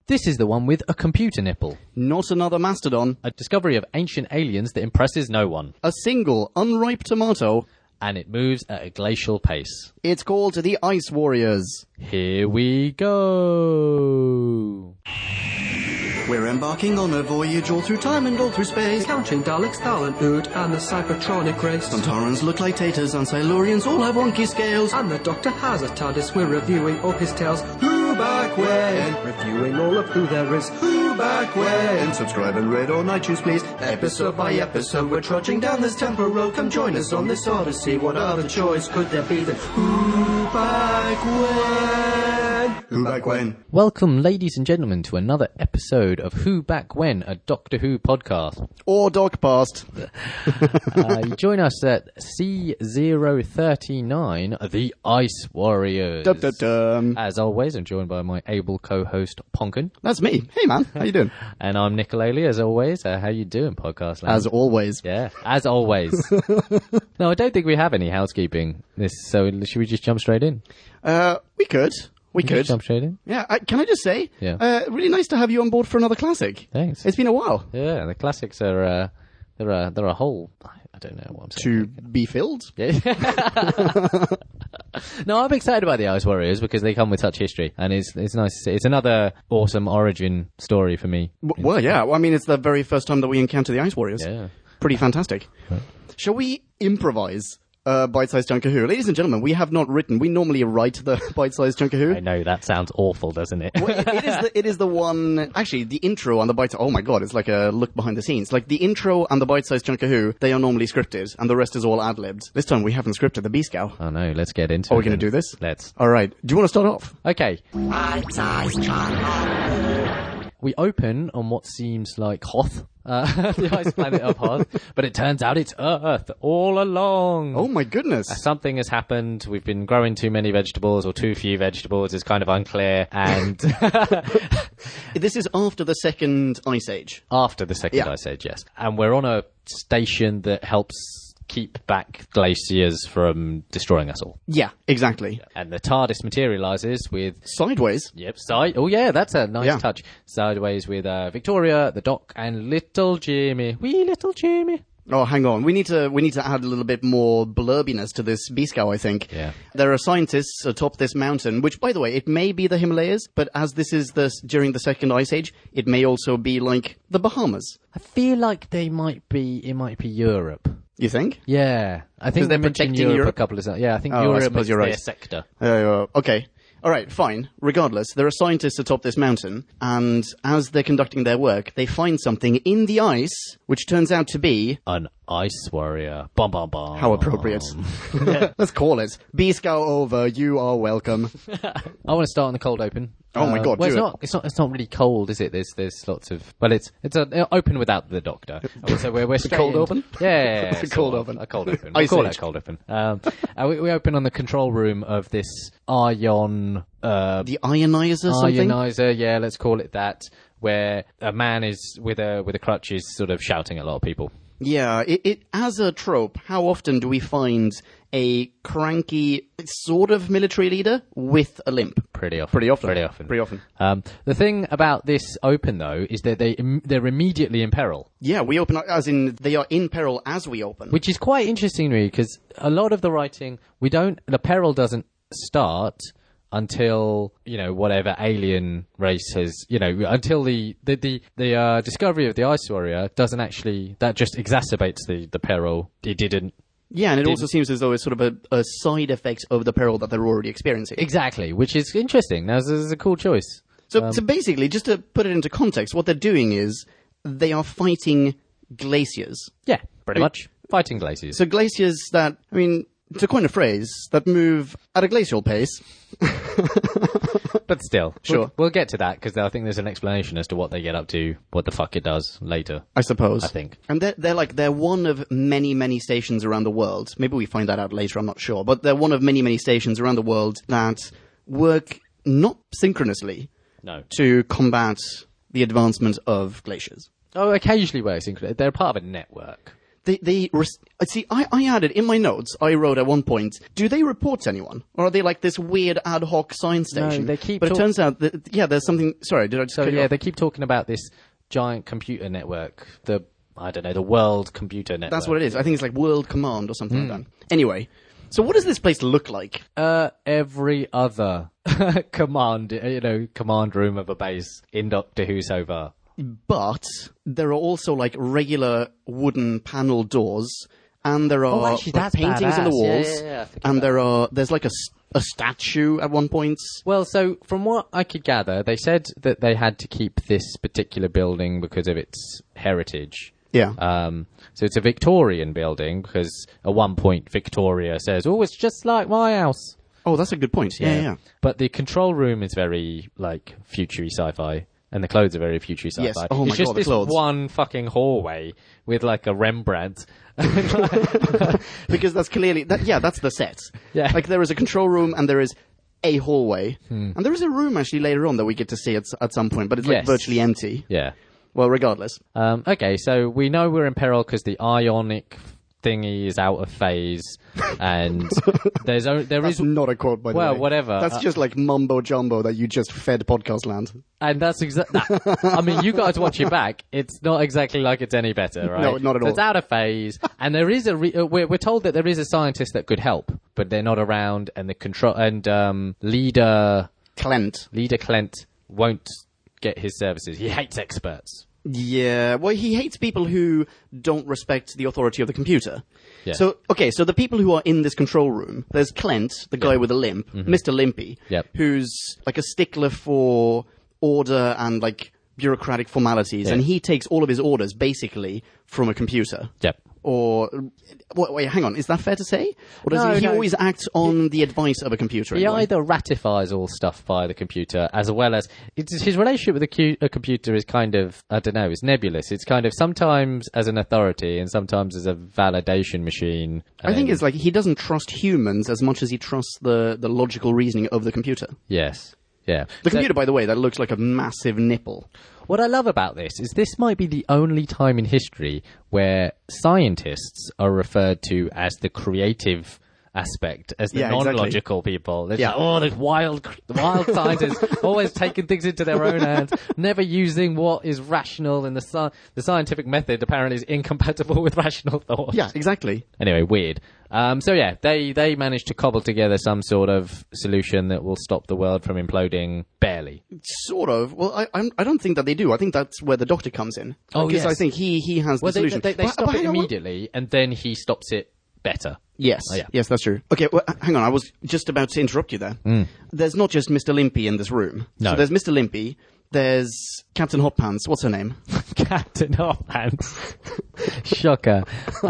This is the one with a computer nipple. Not another mastodon. A discovery of ancient aliens that impresses no one. A single unripe tomato. And it moves at a glacial pace. It's called the Ice Warriors. Here we go. We're embarking on a voyage all through time and all through space. Counting Daleks, Thal and Ood, and the Cybertronic race. Sontarans look like taters, and Silurians all have wonky scales. And the Doctor has a TARDIS, we're reviewing all his tales. Who back when? Reviewing all of who there is. Who back when? Subscribe and rate on iTunes, please. Episode by episode, we're trudging down this temporal road. Come join us on this odyssey. What other choice could there be than Who back when? Who back when? Welcome, ladies and gentlemen, to another episode of Who Back When, a Doctor Who podcast. Or Doc Past. You join us at C039, the Ice Warriors. Dum-dum-dum. As always, I'm joined by my able co-host, Ponkin. That's me. Hey, man. How you doing? And I'm Nicolale, as always. How you doing, podcast land? As always. Yeah, as always. No, I don't think we have any housekeeping. So should we just jump straight in? We could. We could. Jump straight in? Yeah, can I just say, Yeah. really nice to have you on board for another classic. Thanks. It's been a while. Yeah, the classics are, they're a whole, I don't know what I'm saying. To be filled? Yeah. No, I'm excited about the Ice Warriors because they come with such history, and it's nice to see. It's another awesome origin story for me. Well, yeah. I mean, it's the very first time that we encounter the Ice Warriors. Yeah. Pretty fantastic. Right. Shall we improvise Bite-Sized Chunk of Who? Ladies and gentlemen, we have not written. We normally write the Bite-Sized Chunk of Who. I know, that sounds awful, doesn't it? Well, it is the one. Actually, the intro and the bite. Oh my god, it's like a look behind the scenes. Like the intro and the Bite-Sized Chunk of Who, they are normally scripted, and the rest is all ad-libbed. This time we haven't scripted the B-Scow. Oh no, let's get into it. Are we going to then. do this? Let's. All right. Do you want to start off? Okay. We open on what seems like Hoth, the ice planet of Hoth, but it turns out it's Earth all along. Oh my goodness. Something has happened. We've been growing too many vegetables or too few vegetables. It's kind of unclear. And This is after the second Ice Age. after the Second Yeah. Ice Age, yes. And we're on a station that helps keep back glaciers from destroying us all. Yeah, exactly. And the TARDIS materializes with... Sideways. Yep, oh yeah, that's a nice Yeah. touch. Sideways with Victoria, the Doc, and little Jimmy. Wee little Jimmy. Oh, hang on. We need to add a little bit more blurbiness to this B-Scow, I think. Yeah. There are scientists atop this mountain, which, by the way, it may be the Himalayas, but as this is during the second Ice Age, it may also be like the Bahamas. I feel like it might be Europe. You think? Yeah. I think they're they mentioned protecting Europe Europe? a couple of times. Yeah, I think Oh, I Europe suppose is you're their right. sector. Okay. All right, fine. Regardless, there are scientists atop this mountain, and as they're conducting their work, they find something in the ice, which turns out to be... An Ice Warrior. Bum, bum, bum. How appropriate. Let's call it. B-Scow over, you are welcome. I want to start on the cold open. Oh my God, well, do it's not really cold, is it? There's lots of... Well, it's an open without the Doctor. So we're straight cold in- open? Yeah. It's a cold open. A cold open. Ice We'll call Age. it a cold open. We open on the control room of this ion... The ionizer something? Ionizer, yeah, let's call it that, where a man is with a crutch is sort of shouting at a lot of people. Yeah, it as a trope, how often do we find a cranky sort of military leader with a limp? Pretty often. Pretty often. Pretty often. Pretty often. The thing about this open, though, is that they're immediately in peril. Yeah, we open, as in, they are in peril as we open. Which is quite interesting to me, because a lot of the writing, the peril doesn't start until, whatever alien race has, until the discovery of the Ice Warrior doesn't actually, that just exacerbates the peril. It didn't. Yeah, and it also seems as though it's sort of a side effect of the peril that they're already experiencing. Exactly, which is interesting. Now, this is a cool choice. So basically, just to put it into context, what they're doing is they are fighting glaciers. Yeah, pretty much. Fighting glaciers. So glaciers that, to coin a phrase, that move at a glacial pace. But still, Sure. We'll get to that, because I think there's an explanation as to what they get up to, what the fuck it does later. I suppose. I think. And they're one of many, many stations around the world. Maybe we find that out later, I'm not sure. But they're one of many, many stations around the world that work not synchronously No. to combat the advancement of glaciers. Oh, occasionally they're part of a network. see, I added in my notes, I wrote at one point, do they report to anyone? Or are they like this weird ad hoc science station? they keep But it turns out that, there's something, sorry, did I just So cut you yeah, off? they keep talking about this giant computer network, the World Computer Network. That's what it is. I think it's like World Command or something Hmm. like that. Anyway, so what does this place look like? Every other command room of a base in Doctor Who so far. But there are also like regular wooden panel doors, and there are actually, like, that's paintings on the badass. Yeah, walls, yeah, I forget and about there's like a statue at one point. Well, so from what I could gather, they said that they had to keep this particular building because of its heritage. Yeah. So it's a Victorian building because at one point Victoria says, "Oh, it's just like my house." Oh, that's a good point. Yeah. But the control room is very like future-y sci-fi. And the clothes are very future sci-fi. Yes. Oh my it's just God, the this clothes. one fucking hallway with like a Rembrandt. Because that's clearly that's the set. Yeah. Like there is a control room and there is a hallway, and there is a room actually later on that we get to see at some point, but it's like Yes. virtually empty. Yeah. Well, regardless. Okay, so we know we're in peril because the ionic thingy is out of phase, and there is That's not a quote, by the way. Well, whatever. That's just like mumbo jumbo that you just fed podcast land. and that's exactly. I mean, you guys watch it back. It's not exactly like it's any better, right? No, not at So all. it's out of phase, and there is we're told that there is a scientist that could help, but they're not around, and the control and leader Clent. won't get his services. He hates experts. Yeah, well, he hates people who don't respect the authority of the computer. Yeah. So the people who are in this control room, there's Clent, the guy with a limp, Mr. Limpy, Yep. who's like a stickler for order and like bureaucratic formalities, and he takes all of his orders basically from a computer. Yep. Or, wait, hang on, is that fair to say? Or does he No. always act on the advice of a computer? He anyway? either ratifies all stuff by the computer, as well as his relationship with a computer is kind of, I don't know, it's nebulous. It's kind of sometimes as an authority and sometimes as a validation machine. I think it's like he doesn't trust humans as much as he trusts the logical reasoning of the computer. Yes. Yeah. The computer, by the way, that looks like a massive nipple. What I love about this is this might be the only time in history where scientists are referred to as the creative aspect, as the Yeah, exactly. non-logical people. They're Yeah. like, oh, the wild scientists, always taking things into their own hands, never using what is rational, and the scientific method apparently is incompatible with rational thought. Yeah, exactly. Anyway, weird. So yeah, they managed to cobble together some sort of solution that will stop the world from imploding barely. Sort of. Well, I don't think that they do. I think that's where the Doctor comes in. Oh, Because yes. I think he has Well, the solution. they But- stop but it hang on, immediately, and then he stops it better. Yes. Oh, yeah. Yes, that's true. Okay, well, hang on. I was just about to interrupt you there. There's not just Mr. Limpy in this room. No. So there's Mr. Limpy. There's Captain Hotpants. What's her name? Captain Hotpants. Shocker.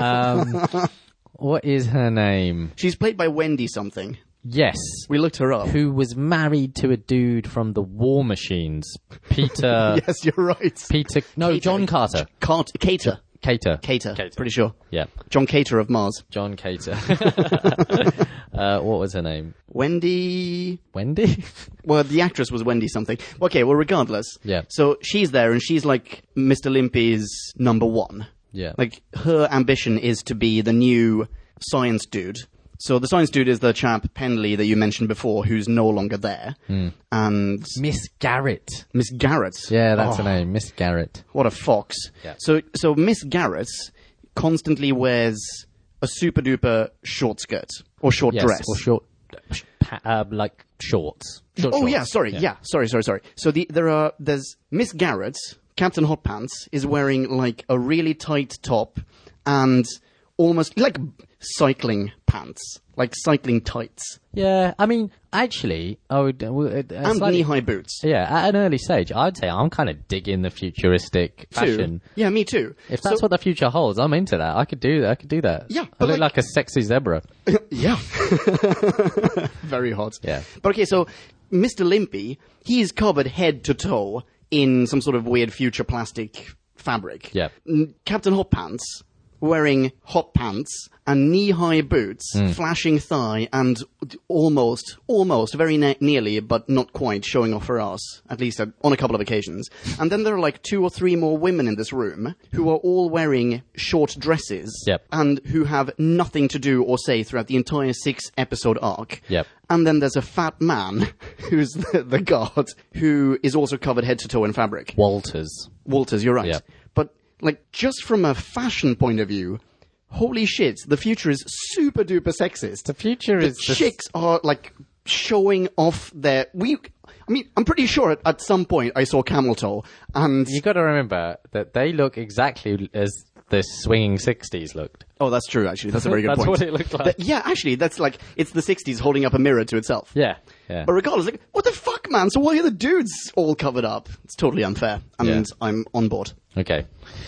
What is her name? She's played by Wendy something. Yes. We looked her up. Who was married to a dude from the War Machines. Peter... Yes, you're right. Peter... No, Cater. John Carter. Cater. Cater. Cater. Pretty sure. Yeah. John Cater of Mars. John Cater. What was her name? Wendy... Wendy? Well, the actress was Wendy something. Okay, well, regardless. Yeah. So she's there, and she's like Mr. Limpy's number one. Yeah. Like, her ambition is to be the new science dude. So the science dude is the chap, Penley, that you mentioned before, who's no longer there. And Miss Garrett. Miss Garrett. Yeah, that's Oh, her name. Miss Garrett. What a fox. Yeah. So Miss Garrett constantly wears a super-duper short skirt. Or short Yes, dress. or short... like shorts. Short Oh, shorts. yeah, sorry. Yeah, sorry. So there's Miss Garrett, Captain Hotpants, is wearing like a really tight top and almost like cycling pants, like cycling tights, Yeah, I mean, actually, I would... and slightly- knee-high boots. Yeah, at an early stage, I'd say I'm kind of digging the futuristic fashion. Too. Yeah, me too. If that's what the future holds, I'm into that. I could do that. Yeah, I but look like a sexy zebra. Yeah. Very hot. Yeah. But okay, so Mr. Limpy, he's covered head to toe, in some sort of weird future plastic fabric. Yeah. Captain Hotpants wearing hot pants and knee-high boots, flashing thigh, and almost, very nearly, but not quite, showing off her ass, at least on a couple of occasions. And then there are like 2 or 3 more women in this room who are all wearing short dresses and who have nothing to do or say throughout the entire 6-episode arc. Yep. And then there's a fat man who's the guard who is also covered head to toe in fabric. Walters, you're right. Yep. But like just from a fashion point of view, holy shit, the future is super duper sexist. The future the is chicks are like showing off their I'm pretty sure at some point I saw camel toe, and You got to remember that they look exactly as the swinging 60s looked. oh, that's true. Actually, that's a very good That's point. what it looked like. Yeah, actually, that's like it's the 60s holding up a mirror to itself. Yeah. But regardless, like, what the fuck, man? So why are the dudes all covered up? It's totally unfair, and Yeah. I'm on board. Okay.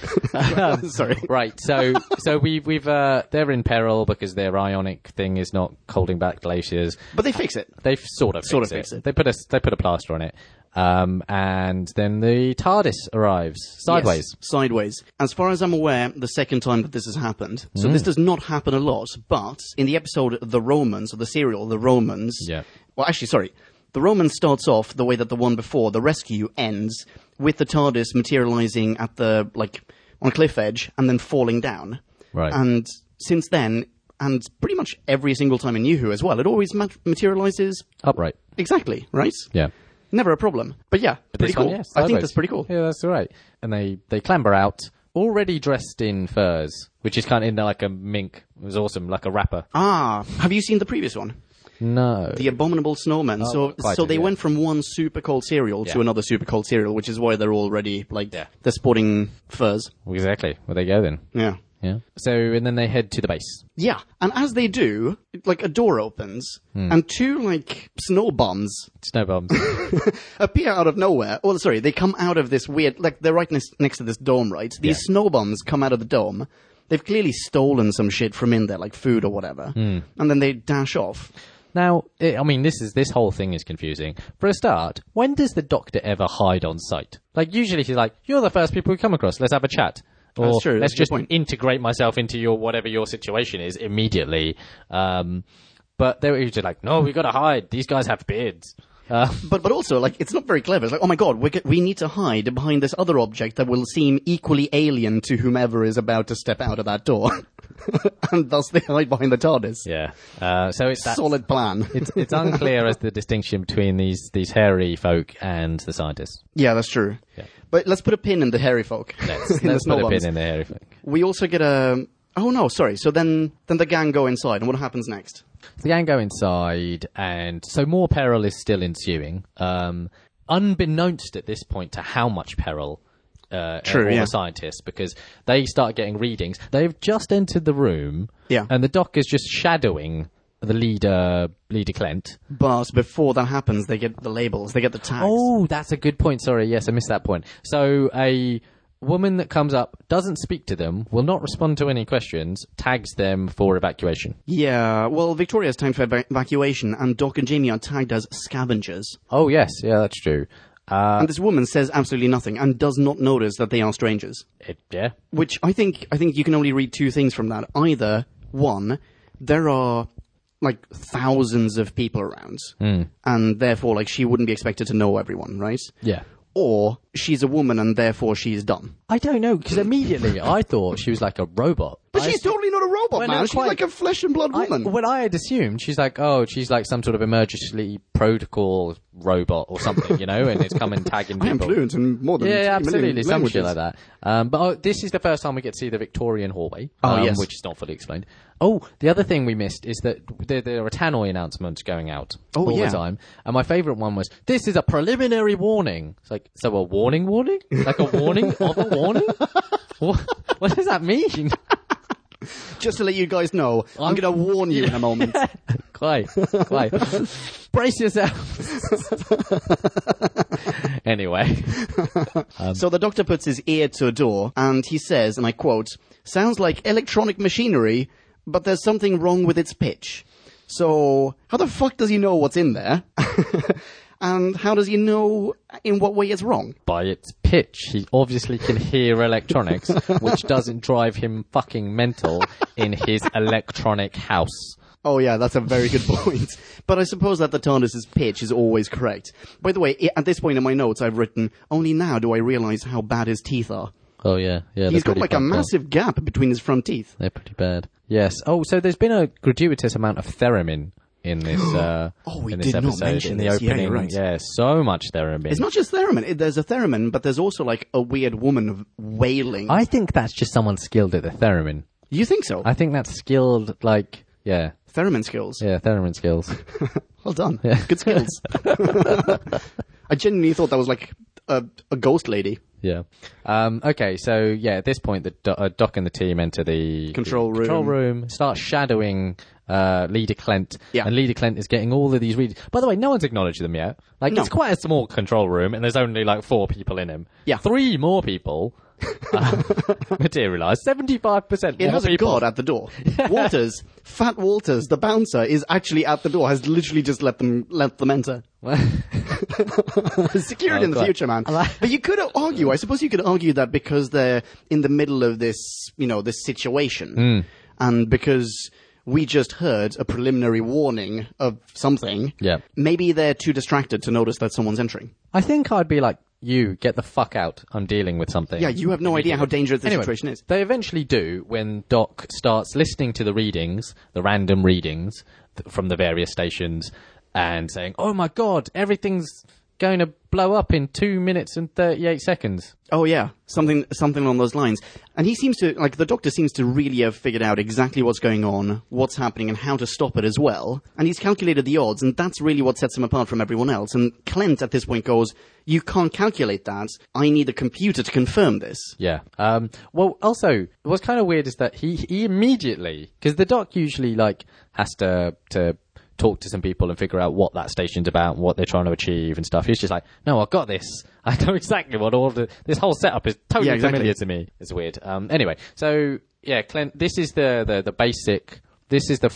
Sorry. Right. So we've they're in peril because their ionic thing is not holding back glaciers. But they fix it. They've sort of fixed it. They put a plaster on it. And then the TARDIS arrives sideways. Yes, sideways. As far as I'm aware, the second time that this has happened. So this does not happen a lot, but in the episode The Romans, or the serial The Romans... Yeah. Well, actually, sorry. The Romans starts off the way that the one before, The Rescue, ends with the TARDIS materializing at the, like, on a cliff edge and then falling down. Right. And since then, and pretty much every single time in New Who as well, it always materializes... Upright. Exactly, right? Yeah. Never a problem. But yeah, pretty This cool. one, yes, I think sideways. that's pretty cool. Yeah, that's all right. And they clamber out, already dressed in furs, which is kind of like a mink. It was awesome, like a wrapper. Ah, have you seen the previous one? No. The Abominable Snowman. Oh, quite so a, they yeah. went from one super cold cereal to Yeah. another super cold cereal, which is why they're already, like, Yeah. they're sporting furs. Exactly. Well, they go then. Yeah. Yeah. So, and then they head to the base. Yeah, and as they do, like, a door opens, and 2, like, snow bombs Snow bombs. appear out of nowhere. Oh, sorry, they come out of this weird, like, they're right next to this dome, right? These Yeah. snow bombs come out of the dome. They've clearly stolen some shit from in there, like food or whatever. And then they dash off. Now, I mean, this whole thing is confusing. For a start, when does the Doctor ever hide on site? Like, usually he's like, "You're the first people we come across. Let's have a chat." Or, That's true, let's that's a good just point. integrate myself into whatever your situation is immediately. But they were usually like, "No, we got to hide. These guys have beards." But also, like, it's not very clever. It's like, oh my god, we need to hide behind this other object that will seem equally alien to whomever is about to step out of that door. And thus they hide behind the TARDIS. Yeah. So it's that. Solid plan. It's unclear as the distinction between these hairy folk and the scientists. Yeah, that's true. Yeah. But let's put a pin in the hairy folk. Let's In the put a snow pin bombs. in the hairy folk. We also get a... Oh no, sorry. So then the gang go inside, and what happens next? The gang go inside, and so more peril is still ensuing. Unbeknownst at this point to how much peril True, all yeah. the scientists, because they start getting readings. They've just entered the room, Yeah. and the doc is just shadowing the leader Clent. But before that happens, they get the labels, they get the tags. Oh, that's a good point. Sorry, yes, I missed that point. So a woman that comes up, doesn't speak to them, will not respond to any questions, tags them for evacuation. Yeah, well, Victoria's tagged for evacuation, and Doc and Jamie are tagged as scavengers. Oh, yes, yeah, that's true. And this woman says absolutely nothing and does not notice that they are strangers. Yeah. Which I think you can only read 2 things from that. Either, one, there are like thousands of people around, and therefore like she wouldn't be expected to know everyone, right? Yeah. Or she's a woman and therefore she's dumb. I don't know, because immediately I thought she was like a robot. But she's totally not a robot, Well, man. no, She's quite. like a flesh and blood woman. When I had assumed she's like some sort of emergency protocol robot or something, you know, and it's coming tagging I am people. fluent in more than 2 Yeah, million absolutely, some languages. shit like that. But this is the first time we get to see the Victorian hallway, Yes. which is not fully explained. Oh, the other thing we missed is that there are tannoy announcements going out all yeah. the time, and my favourite one was, "This is a preliminary warning." It's like, so a warning? Like a warning of a warning? What does that mean? Just to let you guys know, I'm going to warn you in a moment. Quite. Brace yourself. Anyway. So the Doctor puts his ear to a door, and he says, and I quote, "Sounds like electronic machinery, but there's something wrong with its pitch." So, how the fuck does he know what's in there? And how does he know in what way it's wrong? By its pitch. He obviously can hear electronics, which doesn't drive him fucking mental in his electronic house. Oh yeah, that's a very good point. But I suppose that the TARDIS's pitch is always correct. By the way, at this point in my notes I've written, only now do I realise how bad his teeth are. Oh yeah. He's got like a massive gap between his front teeth. They're pretty bad. Yes. Oh, so there's been a gratuitous amount of theremin in this we in this did not episode. mention in the this. Yeah, opening. you're right. Yeah, so much theremin. It's not just theremin. There's a theremin, but there's also like a weird woman wailing. I think that's just someone skilled at the theremin. You think so? I think that's skilled, like, yeah. Theremin skills. Yeah, theremin skills. Well done. Yeah. Good skills. I genuinely thought that was like a ghost lady. Yeah. Okay, so, yeah, at this point, the Doc and the team enter the Control room, start shadowing Leader Klent. Yeah. And Leader Klent is getting all of these readings. By the way, no one's acknowledged them yet. Like, No. it's quite a small control room, and there's only, like, 4 people in him. Yeah. 3 more people materialise. 75% It more has a people. guard at the door. Walters, Fat Walters, the bouncer, is actually at the door, has literally just let them enter. Security in the God. future, man. But you could argue, I suppose you could argue that because they're in the middle of this, this situation, and because we just heard a preliminary warning of something, Yeah. maybe they're too distracted to notice that someone's entering. I think I'd be like, you, get the fuck out. I'm dealing with something. Yeah, you have no idea how dangerous the Anyway, situation is. They eventually do when Doc starts listening to the readings, the random readings from the various stations, and saying, oh my god, everything's going to blow up in 2 minutes and 38 seconds. Oh yeah, something along those lines. And he seems to, the Doctor seems to really have figured out exactly what's going on, what's happening, and how to stop it as well. And he's calculated the odds, and that's really what sets him apart from everyone else. And Klent at this point goes, you can't calculate that. I need a computer to confirm this. Yeah. Well, also, what's kind of weird is that he immediately, because the Doc usually, has to talk to some people and figure out what that station's about and what they're trying to achieve and stuff. He's just like, no, I've got this. I know exactly what this whole setup is totally familiar to me. It's weird. Anyway, so yeah, Klent, this is the basic, this is the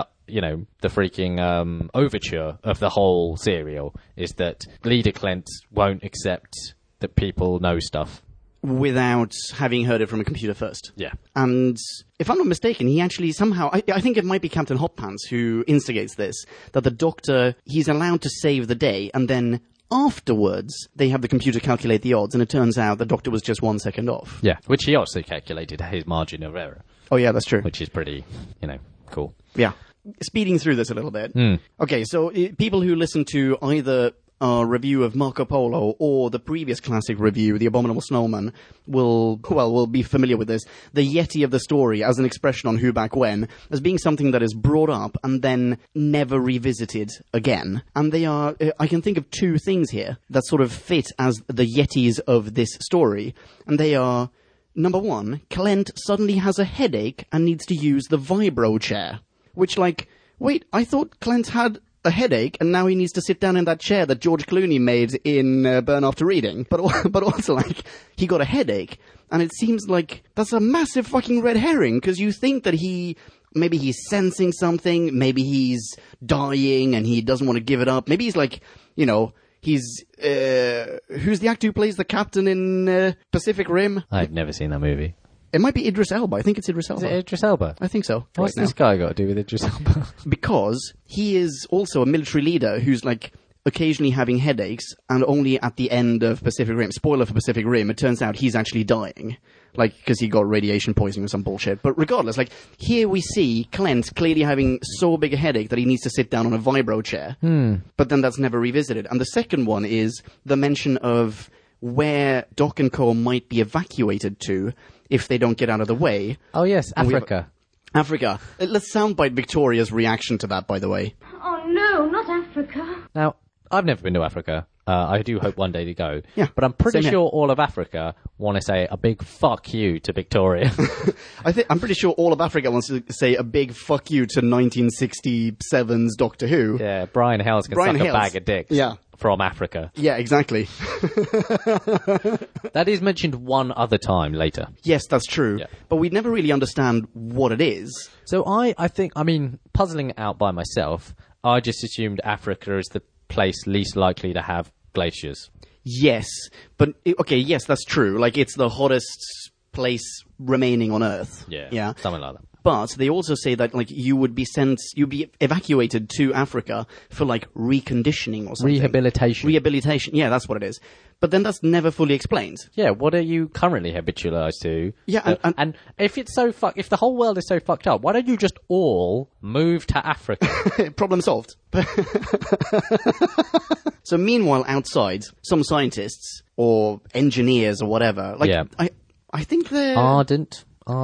freaking overture of the whole serial, is that Leader Klent won't accept that people know stuff. Without having heard it from a computer first. Yeah. And if I'm not mistaken, he actually somehow, I think it might be Captain Hotpants who instigates this, that the Doctor, he's allowed to save the day, and then afterwards they have the computer calculate the odds, and it turns out the Doctor was just 1 second off. Yeah, which he also calculated his margin of error. Oh yeah, that's true. Which is pretty, cool. Yeah. Speeding through this a little bit. Okay, so people who listen to either our review of Marco Polo or the previous classic review, The Abominable Snowman, will be familiar with this. The Yeti of the story as an expression on Who Back When, as being something that is brought up and then never revisited again. And they are, I can think of 2 things here that sort of fit as the Yetis of this story. And they are, number 1, Klent suddenly has a headache and needs to use the vibro chair. Which, wait, I thought Klent had a headache, and now he needs to sit down in that chair that George Clooney made in Burn After Reading. But also, he got a headache, and it seems like that's a massive fucking red herring, because you think that maybe he's sensing something, maybe he's dying and he doesn't want to give it up. Maybe he's he's, who's the actor who plays the captain in Pacific Rim? I've never seen that movie. It might be Idris Elba. I think it's Idris Elba. Is it Idris Elba? I think so. What's right this now. guy got to do with Idris Elba? Because he is also a military leader who's occasionally having headaches, and only at the end of Pacific Rim, spoiler for Pacific Rim, it turns out he's actually dying. Because he got radiation poisoning or some bullshit. But regardless, here we see Klent clearly having so big a headache that he needs to sit down on a vibro chair. But then that's never revisited. And the second one is the mention of where Doc and Co. might be evacuated to if they don't get out of the way. Oh yes, Africa. Africa. Let's soundbite Victoria's reaction to that, by the way. Oh no, not Africa. Now, I've never been to Africa. I do hope one day to go. Yeah, but I'm pretty same sure here. all of Africa want to say a big fuck you to Victoria. I'm pretty sure all of Africa wants to say a big fuck you to 1967's Doctor Who. Yeah, Brian Hells can Brian suck Hells. a bag of dicks. Yeah. From Africa. Yeah, exactly. That is mentioned one other time later. Yes, that's true. Yeah. But we never really understand what it is. So I think, puzzling it out by myself, I just assumed Africa is the place least likely to have glaciers. Yes, but okay, yes, that's true. Like, it's the hottest place remaining on Earth. Yeah, something like that. But they also say that, like, you'd be evacuated to Africa for, like, reconditioning or something. Rehabilitation, yeah, that's what it is. But then that's never fully explained. Yeah, what are you currently habitualized to? Yeah, and if it's so if the whole world is so fucked up, why don't you just all move to Africa? Problem solved. So meanwhile, outside, some scientists or engineers or whatever, like, Yeah. I think they're... Ardent,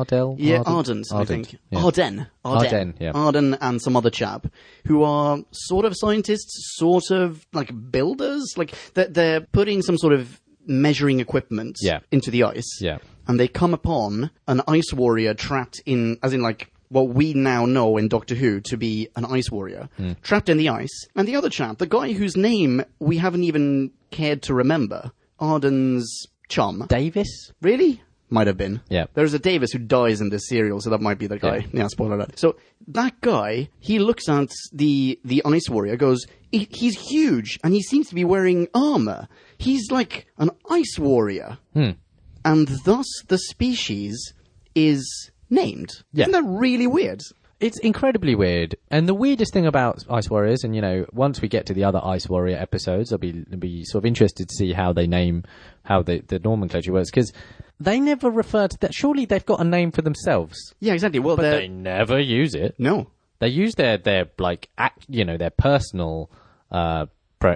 Ardent, I think. yeah. Arden, yeah. Arden and some other chap who are sort of scientists, sort of like builders. Like, they're putting some sort of measuring equipment into the ice. Yeah. And they come upon an ice warrior trapped in, as in like, what we now know in Doctor Who to be an ice warrior, trapped in the ice. And the other chap, the guy whose name we haven't even cared to remember, Arden's chum. Davis? Really? Might have been. Yeah. There's a Davis who dies in this serial, so that might be the guy. Yeah, spoiler alert. So that guy, he looks at the ice warrior, goes, he's huge, and he seems to be wearing armor. He's like an ice warrior. And thus the species is named. Yeah. Isn't that really weird? It's incredibly weird. And the weirdest thing about Ice Warriors, and, you know, once we get to the other Ice Warrior episodes, I'll be sort of interested to see how they name, how the nomenclature works, because they never refer to that. Surely they've got a name for themselves. Yeah, exactly. Well, but they never use it. No. They use their like, their personal, their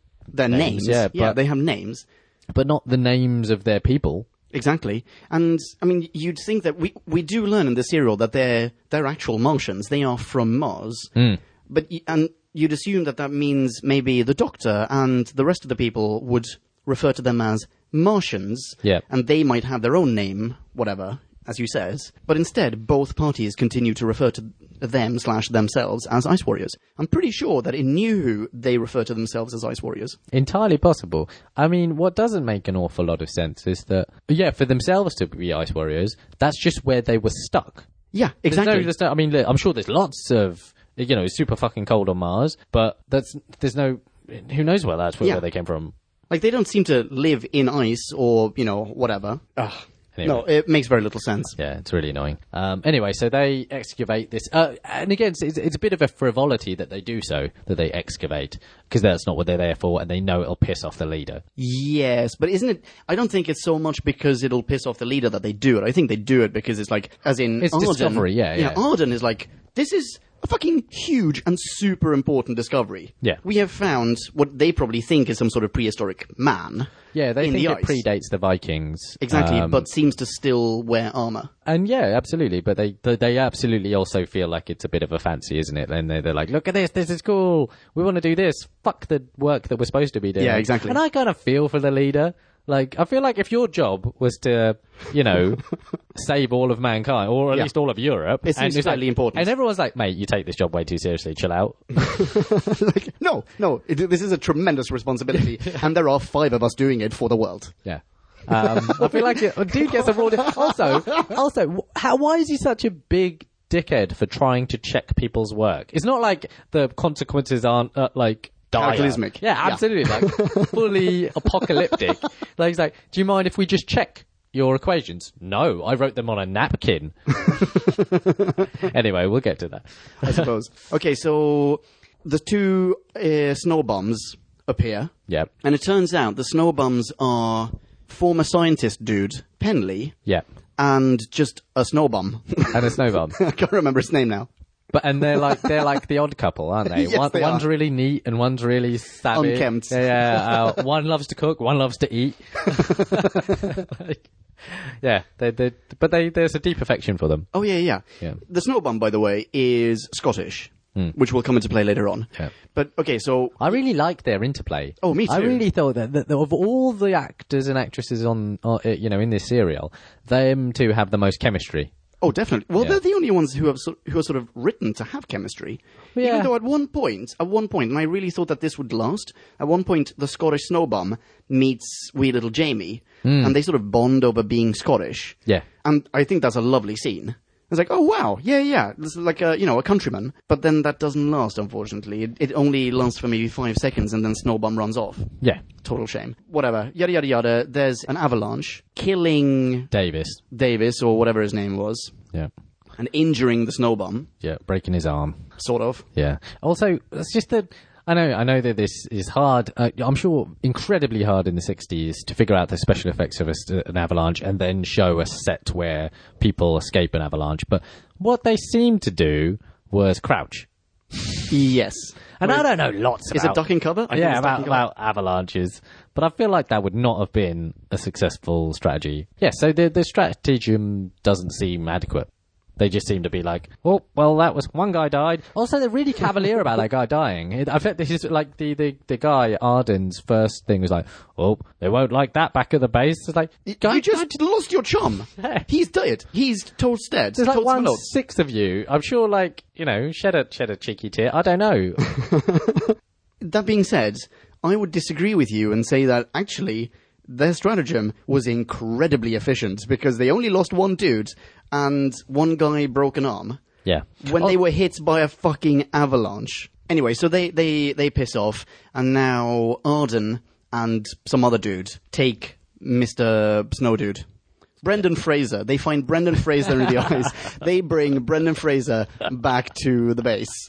names. Yeah, they have names. But not the names of their people. Exactly. And, I mean, you'd think that we do learn in the serial that they're actual Martians. They are from Mars. But and you'd assume that means maybe the Doctor and the rest of the people would refer to them as Martians. Yeah. And they might have their own name, whatever, as you said. But instead, both parties continue to refer to them/themselves as Ice Warriors. I'm pretty sure that in New Who, they refer to themselves as Ice Warriors. Entirely possible. I mean, what doesn't make an awful lot of sense is that, for themselves to be Ice Warriors, that's just where they were stuck. Yeah, exactly. I mean, I'm sure there's lots of, it's super fucking cold on Mars, but there's no, who knows where where they came from. Like, they don't seem to live in ice or, whatever. Anyway. No, it makes very little sense. Yeah, it's really annoying. Anyway, so they excavate this. And again, it's a bit of a frivolity that they do so, that they excavate, because that's not what they're there for, and they know it'll piss off the leader. Yes, but isn't it... I don't think it's so much because it'll piss off the leader that they do it. I think they do it because it's like, as in it's Arden... discovery, yeah. Arden is like, this is a fucking huge and super important discovery. Yeah. We have found what they probably think is some sort of prehistoric man. Yeah, they think it predates the Vikings. Exactly, but seems to still wear armor. And yeah, absolutely, but they absolutely also feel like it's a bit of a fancy, isn't it? And they're like, look at this is cool, we want to do this, fuck the work that we're supposed to be doing. Yeah, exactly. And I kind of feel for the leader. Like, I feel like if your job was to, save all of mankind, or at least all of Europe... It seems slightly important. And everyone's like, mate, you take this job way too seriously, chill out. No, this is a tremendous responsibility, and there are 5 of us doing it for the world. Yeah. I feel like a dude gets a raw... Also, why is he such a big dickhead for trying to check people's work? It's not like the consequences aren't, cataclysmic. Yeah, absolutely. Like, fully apocalyptic. Like, he's like, do you mind if we just check your equations? No, I wrote them on a napkin. Anyway, we'll get to that. I suppose. Okay, so the 2 snow bombs appear. Yep. And it turns out the snow bombs are former scientist dude, Penley. Yep. And just a snow bomb. And a snow bomb. I can't remember his name now. And they're like the odd couple, aren't they? Yes, they one's are. Really neat and one's really savvy. Unkempt. Yeah, one loves to cook, one loves to eat. There's a deep affection for them. Oh, yeah. The snow bomb, by the way, is Scottish, which will come into play later on. Yeah. But, okay, so... I really like their interplay. Oh, me too. I really thought that of all the actors and actresses on in this serial, them two have the most chemistry. Oh, definitely. Well, they're the only ones who are sort of written to have chemistry. Yeah. Even though at one point, and I really thought that this would last, at one point the Scottish snow bomb meets wee little Jamie, and they sort of bond over being Scottish. Yeah. And I think that's a lovely scene. It's like, oh wow, yeah, this is like a countryman. But then that doesn't last, unfortunately. It only lasts for maybe 5 seconds, and then Snowbomb runs off. Yeah. Total shame. Whatever. Yada yada yada. There's an avalanche killing Davis or whatever his name was, Yeah. and injuring the Snowbomb, Yeah. Breaking his arm. sort of. Yeah. Also, it's just that I know that this is hard. I'm sure incredibly hard in the 60s to figure out the special effects of an avalanche and then show a set where people escape an avalanche. But what they seemed to do was crouch. Yes. And I don't know lots about... Is it duck and cover? I think it's duck and cover. about avalanches. But I feel like that would not have been a successful strategy. Yeah, so the stratagem doesn't seem adequate. They just seem to be like, oh, well, that was one guy died. Also, they're really cavalier about that guy dying. I bet this is like the guy, Arden's first thing was like, oh, they won't like that back at the base. It's like, You just lost your chum. Yeah. He's dead. He's toast dead. there's like Toast swallowed. 1/6 of you. I'm sure, like, shed a cheeky tear. I don't know. That being said, I would disagree with you and say that actually their stratagem was incredibly efficient because they only lost one dude and one guy broke an arm Yeah. when they were hit by a fucking avalanche. Anyway, so they piss off, and now Arden and some other dude take Mr. Snow Dude. Brendan Fraser. They find Brendan Fraser in the eyes. They bring Brendan Fraser back to the base.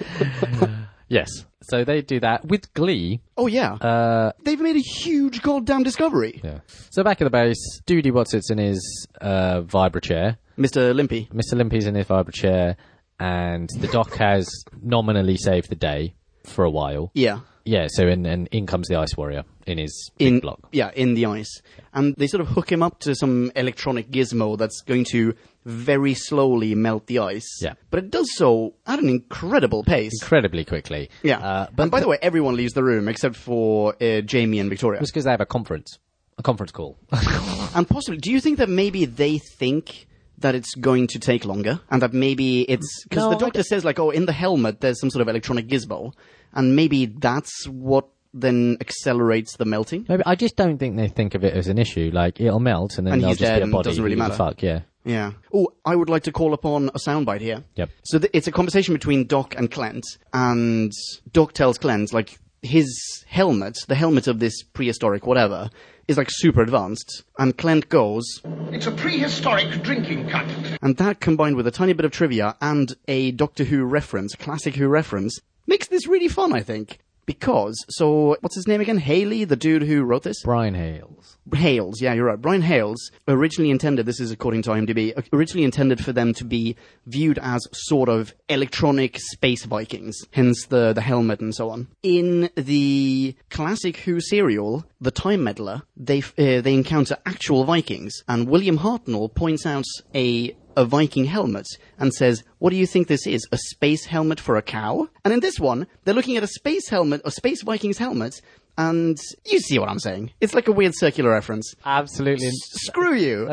Yes. So they do that with glee. Oh, yeah. They've made a huge goddamn discovery. Yeah. So back at the base, Doody Watsit's in his vibra chair. Mr. Limpy. Mr. Limpy's in his vibra chair, and the Doc has nominally saved the day for a while. Yeah. Yeah, so and in comes the Ice Warrior in his big block. Yeah, in the ice. And they sort of hook him up to some electronic gizmo that's going to very slowly melt the ice. Yeah. But it does so at an incredible pace. Incredibly quickly. Yeah. But And by the way, everyone leaves the room except for Jamie and Victoria. it's because they have a conference call. And possibly, do you think that maybe they think that it's going to take longer? And that maybe it's... Because No, the I doctor says, like, oh, in the helmet there's some sort of electronic gizmo. And maybe that's what then accelerates the melting? Maybe I just don't think they think of it as an issue. Like, it'll melt and then And there'll he's just dead be a and body. doesn't really Who the matter. fuck, yeah. Yeah. Oh, I would like to call upon a soundbite here. Yep. So it's a conversation between Doc and Clent, and Doc tells Clent, like, his helmet, the helmet of this prehistoric whatever, is like super advanced. And Clent goes, It's a prehistoric drinking cup. and that combined with a tiny bit of trivia and a Doctor Who reference, classic Who reference, makes this really fun, I think. Because, so, what's his name again? Haley, the dude who wrote this? Brian Hales. Hales, yeah, you're right. Brian Hales originally intended, this is according to IMDb, originally intended for them to be viewed as sort of electronic space Vikings, hence the helmet and so on. In the classic Who serial, The Time Meddler, they encounter actual Vikings, and William Hartnell points out a Viking helmet and says, what do you think this is? A space helmet for a cow? And in this one, they're looking at a space helmet, a space Vikings helmet, and you see what I'm saying. It's like a weird circular reference. Absolutely. Screw you.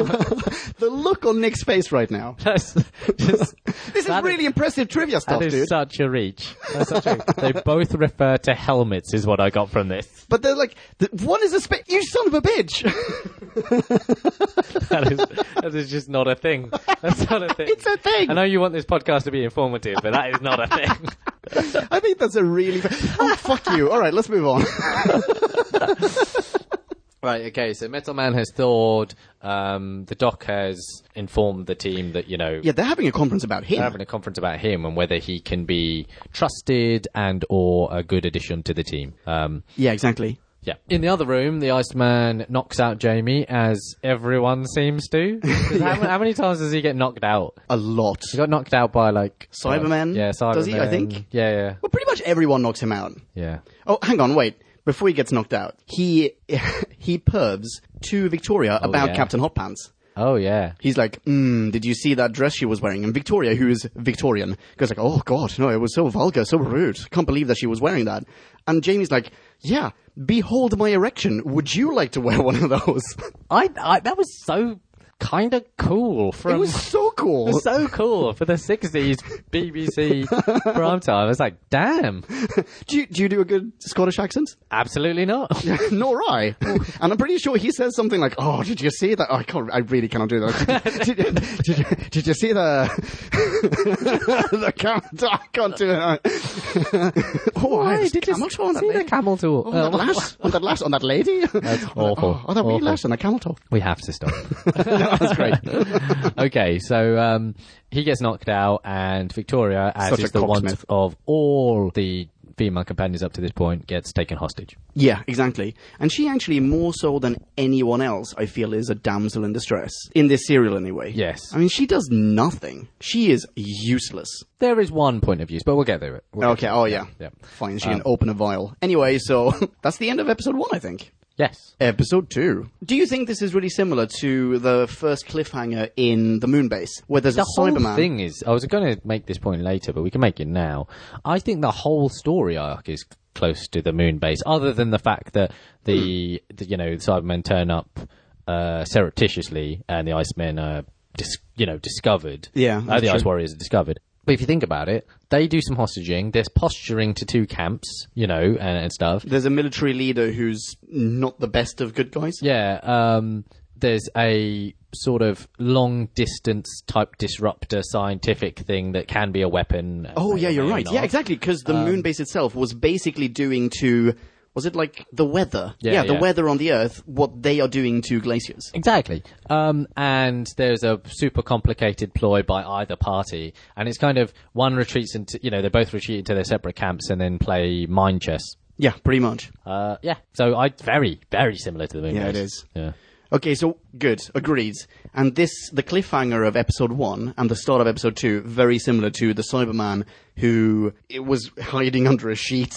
The look on Nick's face right now. That's just, This is really impressive trivia stuff, that is dude. such a reach. That's such a, they both refer to helmets, is what I got from this. But they're like, what is a space? You son of a bitch. That is just not a thing. That's not a thing. It's a thing. I know you want this podcast to be informative, but that is not a thing. I think that's a really... Oh, fuck you. All right, let's move on. Right, okay, so Metal Man has thawed. The Doc has informed the team that, Yeah, they're having a conference about him. they're having a conference about him and whether he can be trusted and or a good addition to the team. Yeah, exactly. Yeah. In the other room, the Iceman knocks out Jamie, as everyone seems to. 'Cause how many times does he get knocked out? A lot. He got knocked out by, like... Cybermen? Yeah, Cybermen. Does he, I think? Yeah. Well, pretty much everyone knocks him out. Yeah. Oh, hang on, wait. Before he gets knocked out, he pervs to Victoria about yeah. Captain Hot Pants. Oh, yeah. He's like, did you see that dress she was wearing? And Victoria, who is Victorian, goes like, oh God, no, it was so vulgar, so rude. Can't believe that she was wearing that. And Jamie's like, yeah, behold my erection. Would you like to wear one of those? That was so... kind of cool. It was so cool. It was so cool for the 60s BBC primetime. I was like, damn. Do you do a good Scottish accent? Absolutely not. Nor I. And I'm pretty sure he says something like, "Oh, did you see that?" Oh, I really cannot do that. Did you see the the camel? I can't do it. Oh, Why? Did you camel toe on that see the lady? camel toe? Oh, that lass on that lady. That's awful. Oh, that wee Awful. lass on a camel toe. We have to stop. That's great. Okay, so he gets knocked out, and Victoria, as Such is a the want cocksmith. of all the female companions up to this point, gets taken hostage. Yeah, exactly. And she actually, more so than anyone else, I feel, is a damsel in distress. In this serial, anyway. Yes. I mean, she does nothing. She is useless. There is one point of use, but we'll get there. Okay, oh yeah. Yeah. Fine, she can open a vial. Anyway, so that's the end of episode 1, I think. Yes. Episode 2. Do you think this is really similar to the first cliffhanger in the Moonbase, where there's The a whole Cyberman? thing is, I was going to make this point later, but we can make it now. I think the whole story arc is close to the Moonbase, other than the fact that the Cybermen turn up surreptitiously and the Icemen are discovered. Yeah, that's the Ice true. Warriors are discovered. But if you think about it, they do some hostaging. There's posturing to two camps, and stuff. There's a military leader who's not the best of good guys. Yeah, there's a sort of long-distance type disruptor scientific thing that can be a weapon. Oh, yeah, you're may or right. not. Yeah, exactly, because the Moonbase itself was basically doing to... Was it like the weather? Yeah, the yeah. weather on the Earth, what they are doing to glaciers. Exactly. And there's a super complicated ploy by either party. And it's kind of one retreats into, they both retreat into their separate camps and then play mind chess. Yeah, pretty much. Yeah. So very, very similar to the Moonbase. Yeah, it is. Yeah. Okay, so good, agreed. And the cliffhanger of episode 1 and the start of episode 2, very similar to the Cyberman who was hiding under a sheet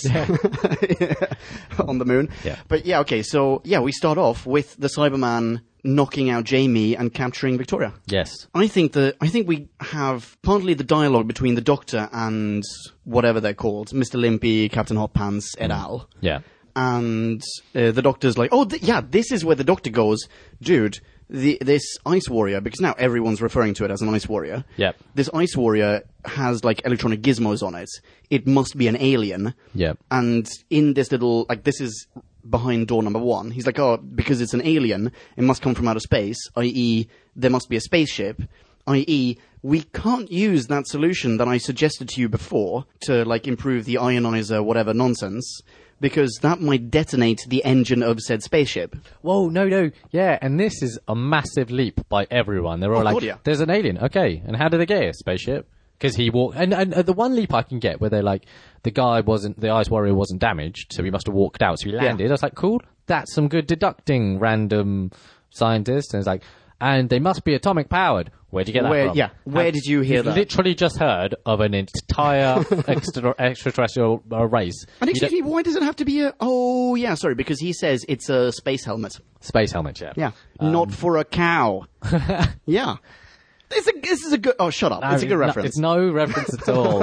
on the moon. Yeah. But yeah, okay, so yeah, we start off with the Cyberman knocking out Jamie and capturing Victoria. Yes. I think we have partly the dialogue between the Doctor and whatever they're called, Mr. Limpy, Captain Hotpants, et al. Yeah. And the Doctor's like, this is where the Doctor goes, dude, this Ice Warrior, because now everyone's referring to it as an Ice Warrior. Yep. This Ice Warrior has, like, electronic gizmos on it. It must be an alien. Yep. And in this little, like, this is behind door number 1. He's like, because it's an alien, it must come from outer space, i.e., there must be a spaceship, i.e., we can't use that solution that I suggested to you before to, like, improve the ionizer, whatever nonsense, because that might detonate the engine of said spaceship. Whoa, no. Yeah, and this is a massive leap by everyone. They're all like, God, yeah. there's an alien. Okay, and how did they get here? Spaceship? Because he walked... And the one leap I can get where they're like, the Ice Warrior wasn't damaged, so he must have walked out, so he landed. Yeah. I was like, cool, that's some good deducting, random scientist. And it's like, and they must be atomic powered. Where'd you get that Where- from? yeah, where did you hear You've that? literally just heard of an entire extraterrestrial race. And You excuse me, why does it have to be a... Oh, yeah, sorry, because he says it's a space helmet. Space helmet, yeah. Yeah. Not for a cow. Yeah. This is a good... Oh, shut up. No, it's a good reference. It's no reference at all.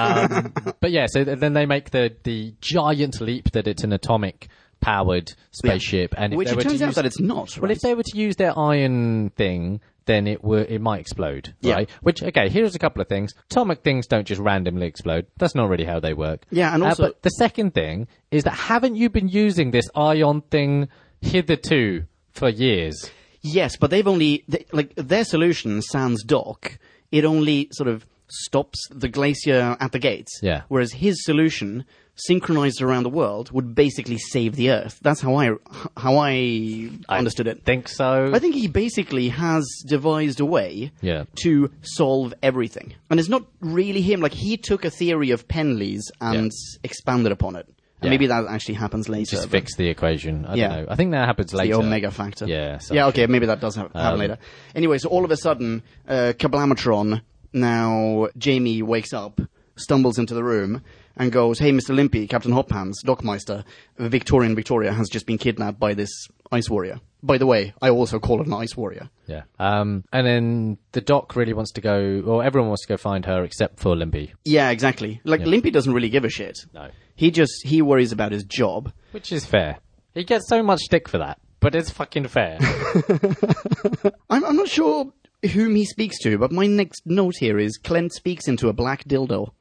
But yeah, so then they make the giant leap that it's an atomic powered spaceship, and if Which they it were to turns out use- that it's not, right? Well, if they were to use their iron thing, then it might explode, Yeah. right? Which, okay, here's a couple of things. Atomic things don't just randomly explode. That's not really how they work. Yeah, and also- but the second thing is that haven't you been using this ion thing hitherto for years? Yes, but they've only... their solution, sans doc, it only sort of stops the glacier at the gates. Yeah. Whereas his solution, synchronized around the world, would basically save the Earth. That's how I understood it. Think so? I think he basically has devised a way Yeah. to solve everything. And it's not really him. Like, he took a theory of Penley's and expanded upon it. And Yeah. maybe that actually happens later. Just but- fix the equation. I Yeah. don't know. I think that happens later. The omega factor. Yeah, so- Yeah, okay, maybe that does happen later. Anyway, so all of a sudden, Kablamatron, now Jamie wakes up, stumbles into the room, and goes, "Hey, Mr. Limpy, Captain Hotpants, Dockmeister, Victoria has just been kidnapped by this Ice Warrior. By the way, I also call it an Ice Warrior." Yeah. And then the Doc really wants to go, or everyone wants to go find her except for Limpy. Yeah, exactly. Like, Limpy doesn't really give a shit. No. He worries about his job. Which is fair. He gets so much stick for that. but it's fucking fair. I'm not sure whom he speaks to, but my next note here is Clint speaks into a black dildo.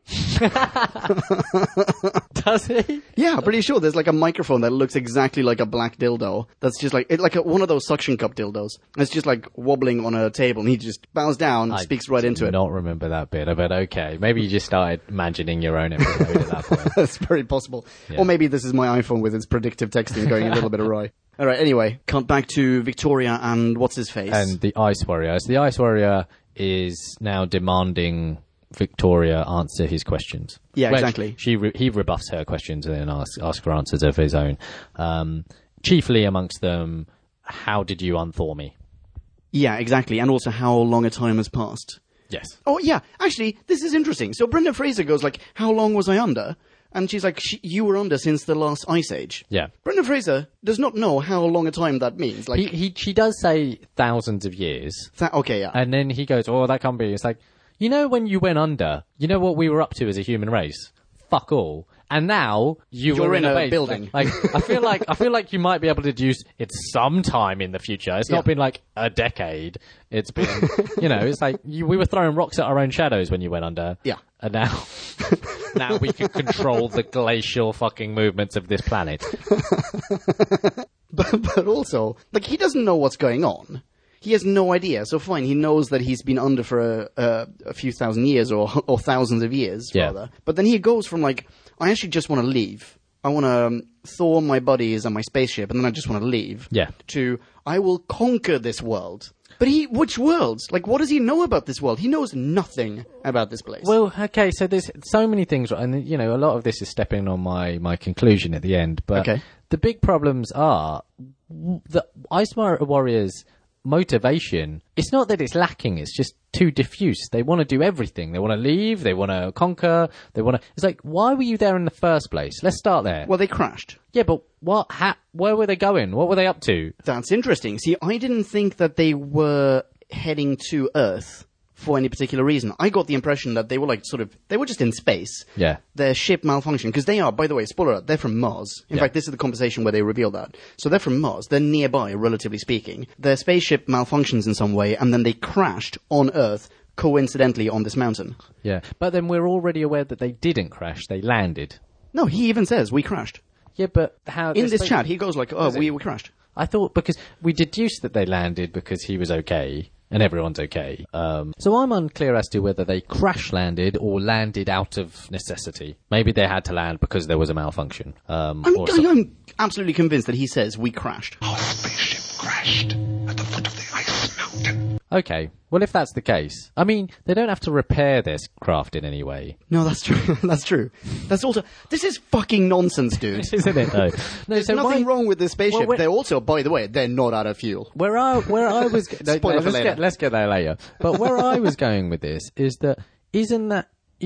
Does he? Yeah, I'm pretty sure there's like a microphone that looks exactly like a black dildo. That's just like one of those suction cup dildos. It's just like wobbling on a table, and he just bows down, and speaks right into I it. do not remember that bit of it. Okay, maybe you just started imagining your own episode at that point. That's very possible. Yeah. Or maybe this is my iPhone with its predictive texting going a little bit awry. All right, anyway, cut back to Victoria and what's-his-face. And the Ice Warrior. So the Ice Warrior is now demanding Victoria answer his questions. Yeah, Well, exactly. He rebuffs her questions and then asks for answers of his own. Chiefly amongst them, how did you unthaw me? Yeah, exactly. And also how long a time has passed. Yes. Oh, yeah. Actually, this is interesting. So Brenda Fraser goes like, how long was I under? And she's like, you were under since the last Ice Age. Yeah. Brenda Fraser does not know how long a time that means. Like, She does say thousands of years. Okay, yeah. And then he goes, oh, that can't be. It's like, you know when you went under, you know what we were up to as a human race? Fuck all. And now You're were in a base. building. Like I feel like you might be able to deduce it's sometime in the future. It's not been like a decade. It's been, it's like we were throwing rocks at our own shadows when you went under. Yeah. And now we can control the glacial fucking movements of this planet. But also, like, he doesn't know what's going on. He has no idea. So fine, he knows that he's been under for a few thousand years or thousands of years, rather. But then he goes from like, I actually just want to leave. I want to thaw my buddies and my spaceship, and then I just want to leave. Yeah. To, I will conquer this world. But which worlds? Like, what does he know about this world? He knows nothing about this place. Well, okay, so there's so many things, and a lot of this is stepping on my conclusion at the end. But Okay. the big problems are the Ice Warriors' motivation. It's not that it's lacking; it's just too diffuse. They want to do everything. They want to leave. They want to conquer. They want to. It's like, why were you there in the first place? Let's start there. Well, they crashed. Yeah, but what? Where were they going? What were they up to? That's interesting. See, I didn't think that they were heading to Earth for any particular reason. I got the impression that they were like they were just in space. Yeah. Their ship malfunctioned, because they are, by the way, spoiler alert, they're from Mars. In fact, this is the conversation where they reveal that. So they're from Mars. They're nearby, relatively speaking. Their spaceship malfunctions in some way, and then they crashed on Earth, coincidentally on this mountain. Yeah, but then we're already aware that they didn't crash. They landed. No, he even says, we crashed. Yeah, but how... In this chat, he goes like, oh, we crashed. I thought because we deduced that they landed because he was okay and everyone's okay. So I'm unclear as to whether they crash landed or landed out of necessity. Maybe they had to land because there was a malfunction. I'm absolutely convinced that he says we crashed. Our spaceship crashed at the foot of the ice mountain. Okay, well if that's the case, I mean, they don't have to repair their craft in any way. No, that's true. That's true. That's also... This is fucking nonsense, dude. Isn't it though? No, There's nothing wrong with this spaceship. Well, they're also, by the way, they're not out of fuel. Where I was Spoiler for later. Let's get there later. But where I was going with this is that isn't that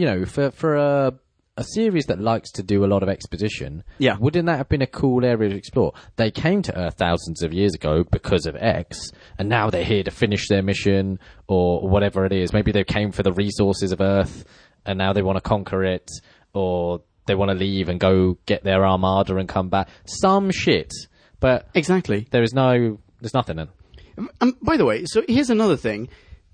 for a series that likes to do a lot of exposition, Yeah. wouldn't that have been a cool area to explore? They came to Earth thousands of years ago because of X, and now they're here to finish their mission or whatever it is. Maybe they came for the resources of Earth, and now they want to conquer it, or they want to leave and go get their armada and come back. Some shit. But Exactly. there's nothing in. By the way, so here's another thing.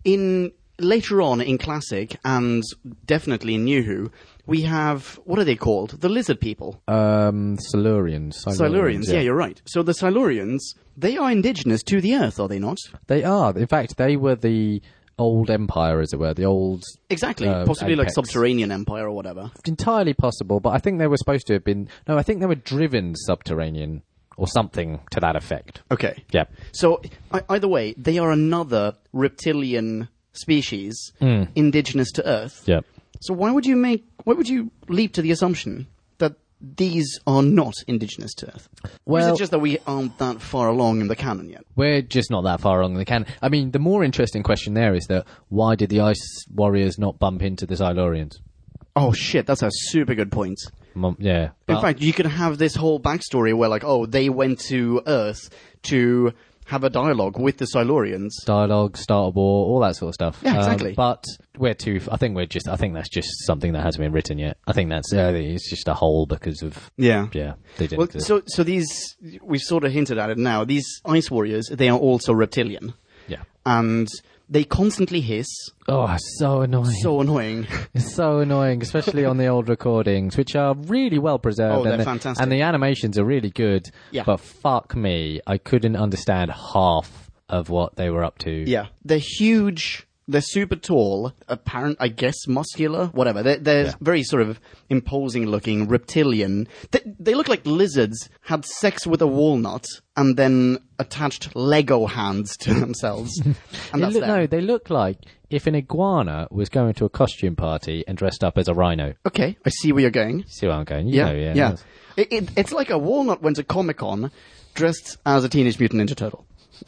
Later on in Classic, and definitely in New Who, we have, what are they called? The lizard people. Silurians. Silurians, yeah, you're right. So the Silurians, they are indigenous to the Earth, are they not? They are. In fact, they were the old empire, as it were. The old... Exactly. Possibly like apex. subterranean empire or whatever. Entirely possible, but I think they were supposed to have been... No, I think they were driven subterranean or something to that effect. Okay. Yeah. So, either way, they are another reptilian species indigenous to Earth. Yeah. So why would you leap to the assumption that these are not indigenous to Earth? Or is Well- it just that we aren't that far along in the canon yet? We're just not that far along the can. I mean, the more interesting question there is that why did the Ice Warriors not bump into the Silurians? Oh shit, that's a super good point. Yeah. In But- fact, you could have this whole backstory where like, oh, they went to Earth to have a dialogue with the Silurians. Dialogue, start a war, all that sort of stuff. Yeah, exactly. But I think that's just something that hasn't been written yet. I think it's just a hole because of Yeah. they didn't Well, exist. so these, we've sort of hinted at it now, these Ice Warriors, they are also reptilian. Yeah. And they constantly hiss. Oh, so annoying. So annoying. It's so annoying, especially on the old recordings, which are really well preserved. Oh, they're and fantastic. And the animations are really good. Yeah. But fuck me, I couldn't understand half of what they were up to. Yeah. They're huge. They're super tall, apparent, I guess, muscular, whatever. They're very sort of imposing looking, reptilian. They look like lizards had sex with a walnut and then attached Lego hands to themselves. And that's them. They look like if an iguana was going to a costume party and dressed up as a rhino. Okay, I see where you're going. See where I'm going? Yeah. It's like a walnut went to Comic-Con dressed as a Teenage Mutant Ninja Turtle.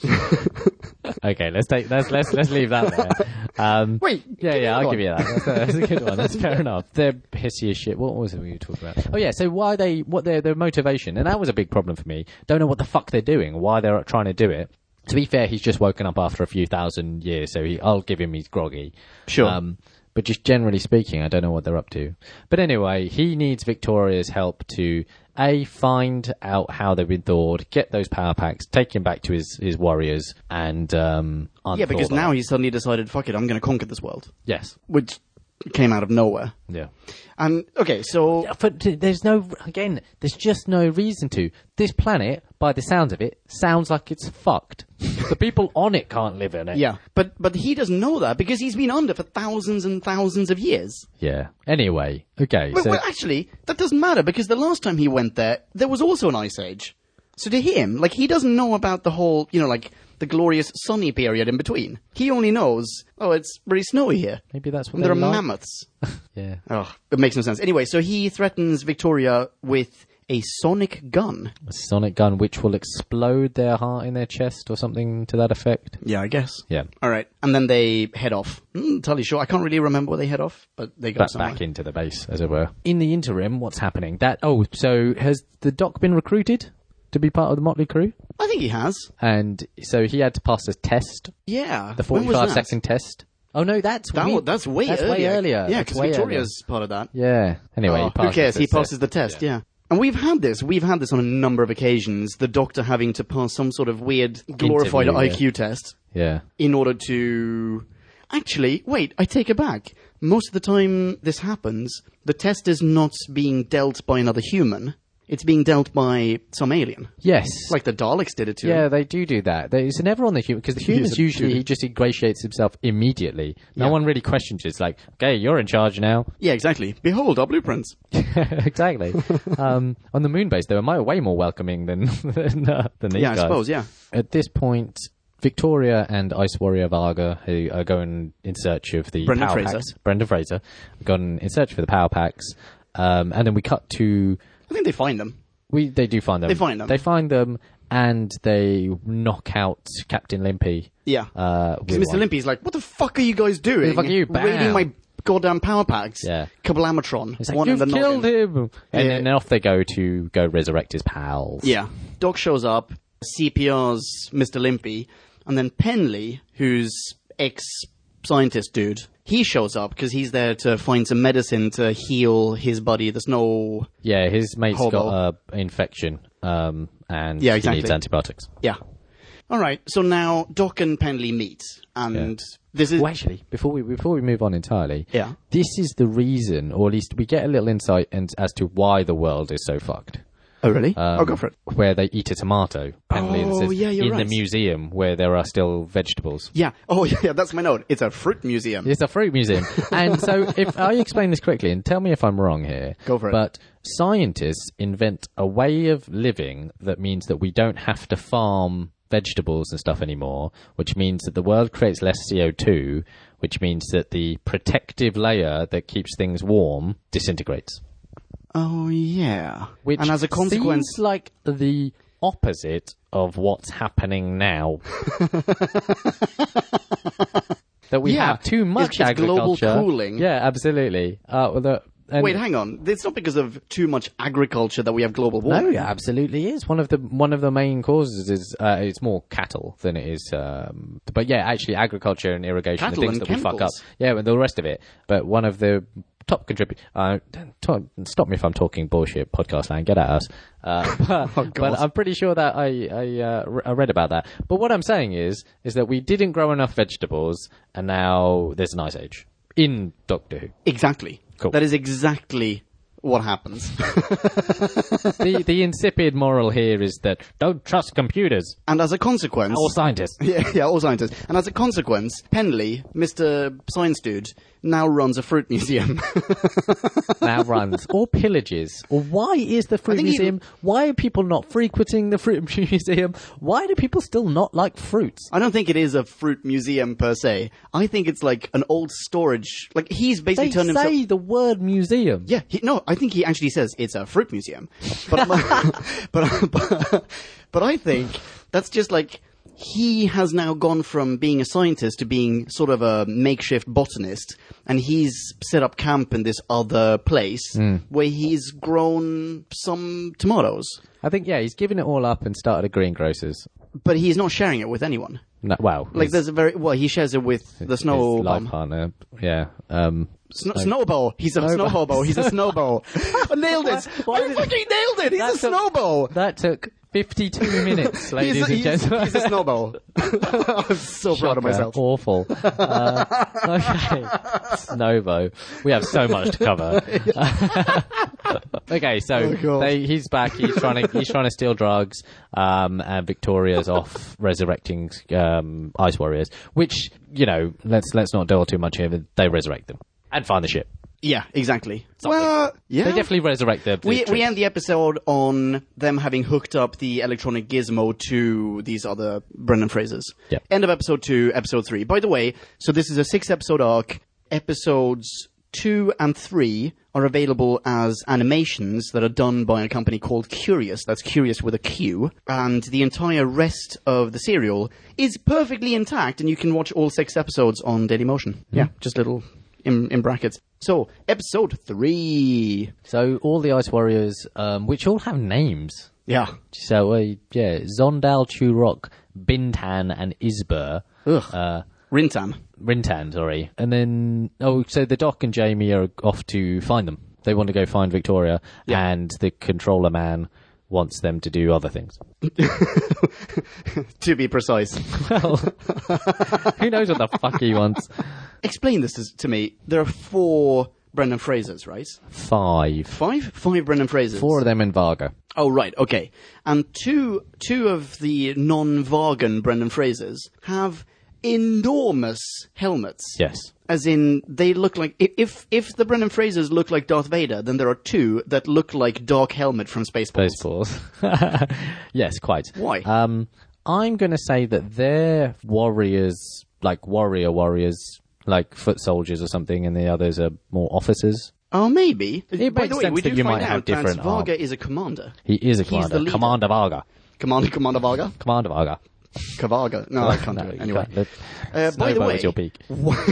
Okay, let's leave that there. Wait, I'll give you that. That's a good one. That's fair enough. They're pissy as shit. What was it we were talking about? Oh yeah, so what their motivation, and that was a big problem for me. Don't know what the fuck they're doing, why they're trying to do it. To be fair, he's just woken up after a few thousand years, so I'll give him he's groggy. Sure. But just generally speaking, I don't know what they're up to. But anyway, he needs Victoria's help to find out how they've been thawed, get those power packs, take him back to his warriors, and yeah, because now he suddenly decided, fuck it, I'm going to conquer this world. Yes. Which came out of nowhere. Yeah. And, okay, so... But there's just no reason to. This planet, by the sounds of it, sounds like it's fucked. The people on it can't live in it. Yeah, but he doesn't know that because he's been under for thousands and thousands of years. Yeah. Anyway, okay. Well, actually, that doesn't matter because the last time he went there was also an ice age. So to him, like, he doesn't know about the whole, the glorious sunny period in between. He only knows, it's very snowy here. Maybe that's what and there are like. mammoths. Yeah. Oh, it makes no sense. Anyway, so he threatens Victoria with a sonic gun. A sonic gun which will explode their heart in their chest or something to that effect. Yeah, I guess. Yeah. All right. And then they head off. Totally sure. I can't really remember where they head off, but they go somewhere. Back into the base, as it were. In the interim, what's happening? So has the Doc been recruited to be part of the Motley Crew? I think he has. And so he had to pass a test. Yeah. The When was that? 45-second test. Oh no, that's way earlier. Yeah, because Victoria's part of that. Yeah. Anyway, who cares? He passes the test. Yeah. And we've had this on a number of occasions. The Doctor having to pass some sort of weird glorified IQ test. Yeah. In order to... Actually, wait, I take it back. Most of the time this happens, the test is not being dealt by another human. It's being dealt by some alien. Yes. Like the Daleks did it too. Yeah, they do that. It's never on the human, because the humans usually, he just ingratiates himself immediately. No one really questions it. It's like, okay, you're in charge now. Yeah, exactly. Behold our blueprints. Exactly. On the moon base, they were way more welcoming than these guys. Yeah, I suppose, yeah. At this point, Victoria and Ice Warrior Varga, who are going in search of the power packs. Brendan Fraser. Gone in search for the power packs. And then we cut to... I think they find them. They do find them. They find them, and they knock out Captain Limpy. Yeah. Because Mr. Limpy's like, what the fuck are you guys doing? What the fuck are you? Bam. Raiding my goddamn power packs. Yeah. Kablamatron. It's like, you've killed him! And then off they go to go resurrect his pals. Yeah. Doc shows up, CPR's Mr. Limpy, and then Penley, who's ex-scientist dude, he shows up because he's there to find some medicine to heal his buddy. There's no... Yeah, his mate's got an infection, and he needs antibiotics. Yeah. All right, so now Doc and Penley meet, and this is... Well, actually, before we move on entirely, yeah, this is the reason, or at least we get a little insight as to why the world is so fucked. Oh, really? Go for it. Where they eat a tomato. Penley in the museum where there are still vegetables. Yeah. Oh, yeah, that's my note. It's a fruit museum. It's a fruit museum. And so if I explain this quickly, and tell me if I'm wrong here. Go for it. But scientists invent a way of living that means that we don't have to farm vegetables and stuff anymore, which means that the world creates less CO2, which means that the protective layer that keeps things warm disintegrates. Oh, yeah. Which and as a consequence... seems like the opposite of what's happening now. That we have too much it's global agriculture. cooling. Yeah, absolutely. And Wait, hang on. It's not because of too much agriculture that we have global no, warming. it absolutely is. One of the main causes is it's more cattle than it is. But yeah, actually, agriculture and irrigation, Cattle the things and that we fuck up. chemicals. Yeah, and the rest of it. But one of the top contributors. Stop me if I'm talking bullshit. Podcast land, get at us. But I'm pretty sure that I read about that. But what I'm saying is that we didn't grow enough vegetables, and now there's an ice age in Doctor Who. Exactly. Cool. That is exactly what happens. The insipid moral here is that don't trust computers And as a consequence... or scientists. Yeah, all scientists. And as a consequence, Penley, Mr. Science Dude, now runs a fruit museum. Now runs or pillages. Or why is the fruit think he- museum? Why are people not frequenting the fruit museum? Why do people still not like fruits? I don't think it is a fruit museum per se. I think it's like an old storage... Like, he's basically They turned himself... say the word museum. Yeah, I think he actually says it's a fruit museum. But, but I think that's just like he has now gone from being a scientist to being sort of a makeshift botanist, and he's set up camp in this other place where he's grown some tomatoes. I think he's given it all up and started a greengrocers. But he's not sharing it with anyone. No, well, Like, there's a very... Well, he shares it with the his snow life bomb. partner. Yeah. Snowball. He's a snowball. He's a snowball. I nailed it. I fucking nailed it. He's a snowball. That took 52 minutes, ladies and gentlemen. He's a snowball. I'm so proud of myself. Awful. Okay. Snowbo. We have so much to cover. Okay, so God. he's back. He's trying to steal drugs, and Victoria's off resurrecting Ice Warriors. Which, let's not delve too much here. But they resurrect them and find the ship. Yeah, exactly. Something. Well, yeah. They definitely resurrect the We troops. end the episode on them having hooked up the electronic gizmo to these other Brendan Frasers. Yeah. End of episode 2, episode 3. By the way, so this is a 6-episode arc. Episodes 2 and 3 are available as animations that are done by a company called Curious. That's Curious with a Q. And the entire rest of the serial is perfectly intact, and you can watch all 6 episodes on Dailymotion. Yeah, just little in brackets. So, episode 3. So all the Ice Warriors, which all have names. Yeah. So, Zondal, Churok, Bintan, and Isbur. Ugh. Rintan. Rintan, sorry. And then, so the Doc and Jamie are off to find them. They want to go find Victoria, and the controller man wants them to do other things. To be precise. Well, who knows what the fuck he wants? Explain this to me. There are 4 Brendan Frasers, right? 5. 5 Brendan Frasers. 4 of them in Varga. Oh, right, okay. And two of the non-Vargan Brendan Frasers have enormous helmets. Yes. As in, they look like... If the Brendan Frasers look like Darth Vader, then there are 2 that look like Dark Helmet from Spaceballs. Baseballs. Yes, quite. Why? I'm going to say that they're warriors, like warriors, like foot soldiers or something, and the others are more officers. Oh, maybe. It By makes the way, sense we that do you find might have out that different Varga is a commander. He is a He's commander. the leader. Commander Varga. Commander Varga? Commander Varga. Cavarga. No, I can't do it. you Anyway. can't. By the Snowball way, is your peak.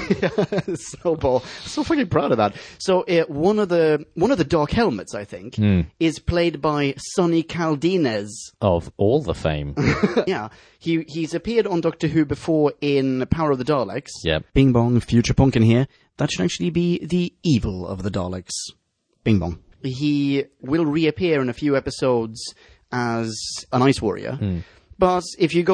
Snowball. So fucking proud of that. So one of the Dark Helmets, I think, is played by Sonny Caldinez. Of all the fame. Yeah, he's appeared on Doctor Who before in Power of the Daleks. Yep. Bing bong, future punkin here. That should actually be the evil of the Daleks. Bing bong. He will reappear in a few episodes as an Ice Warrior. But if you go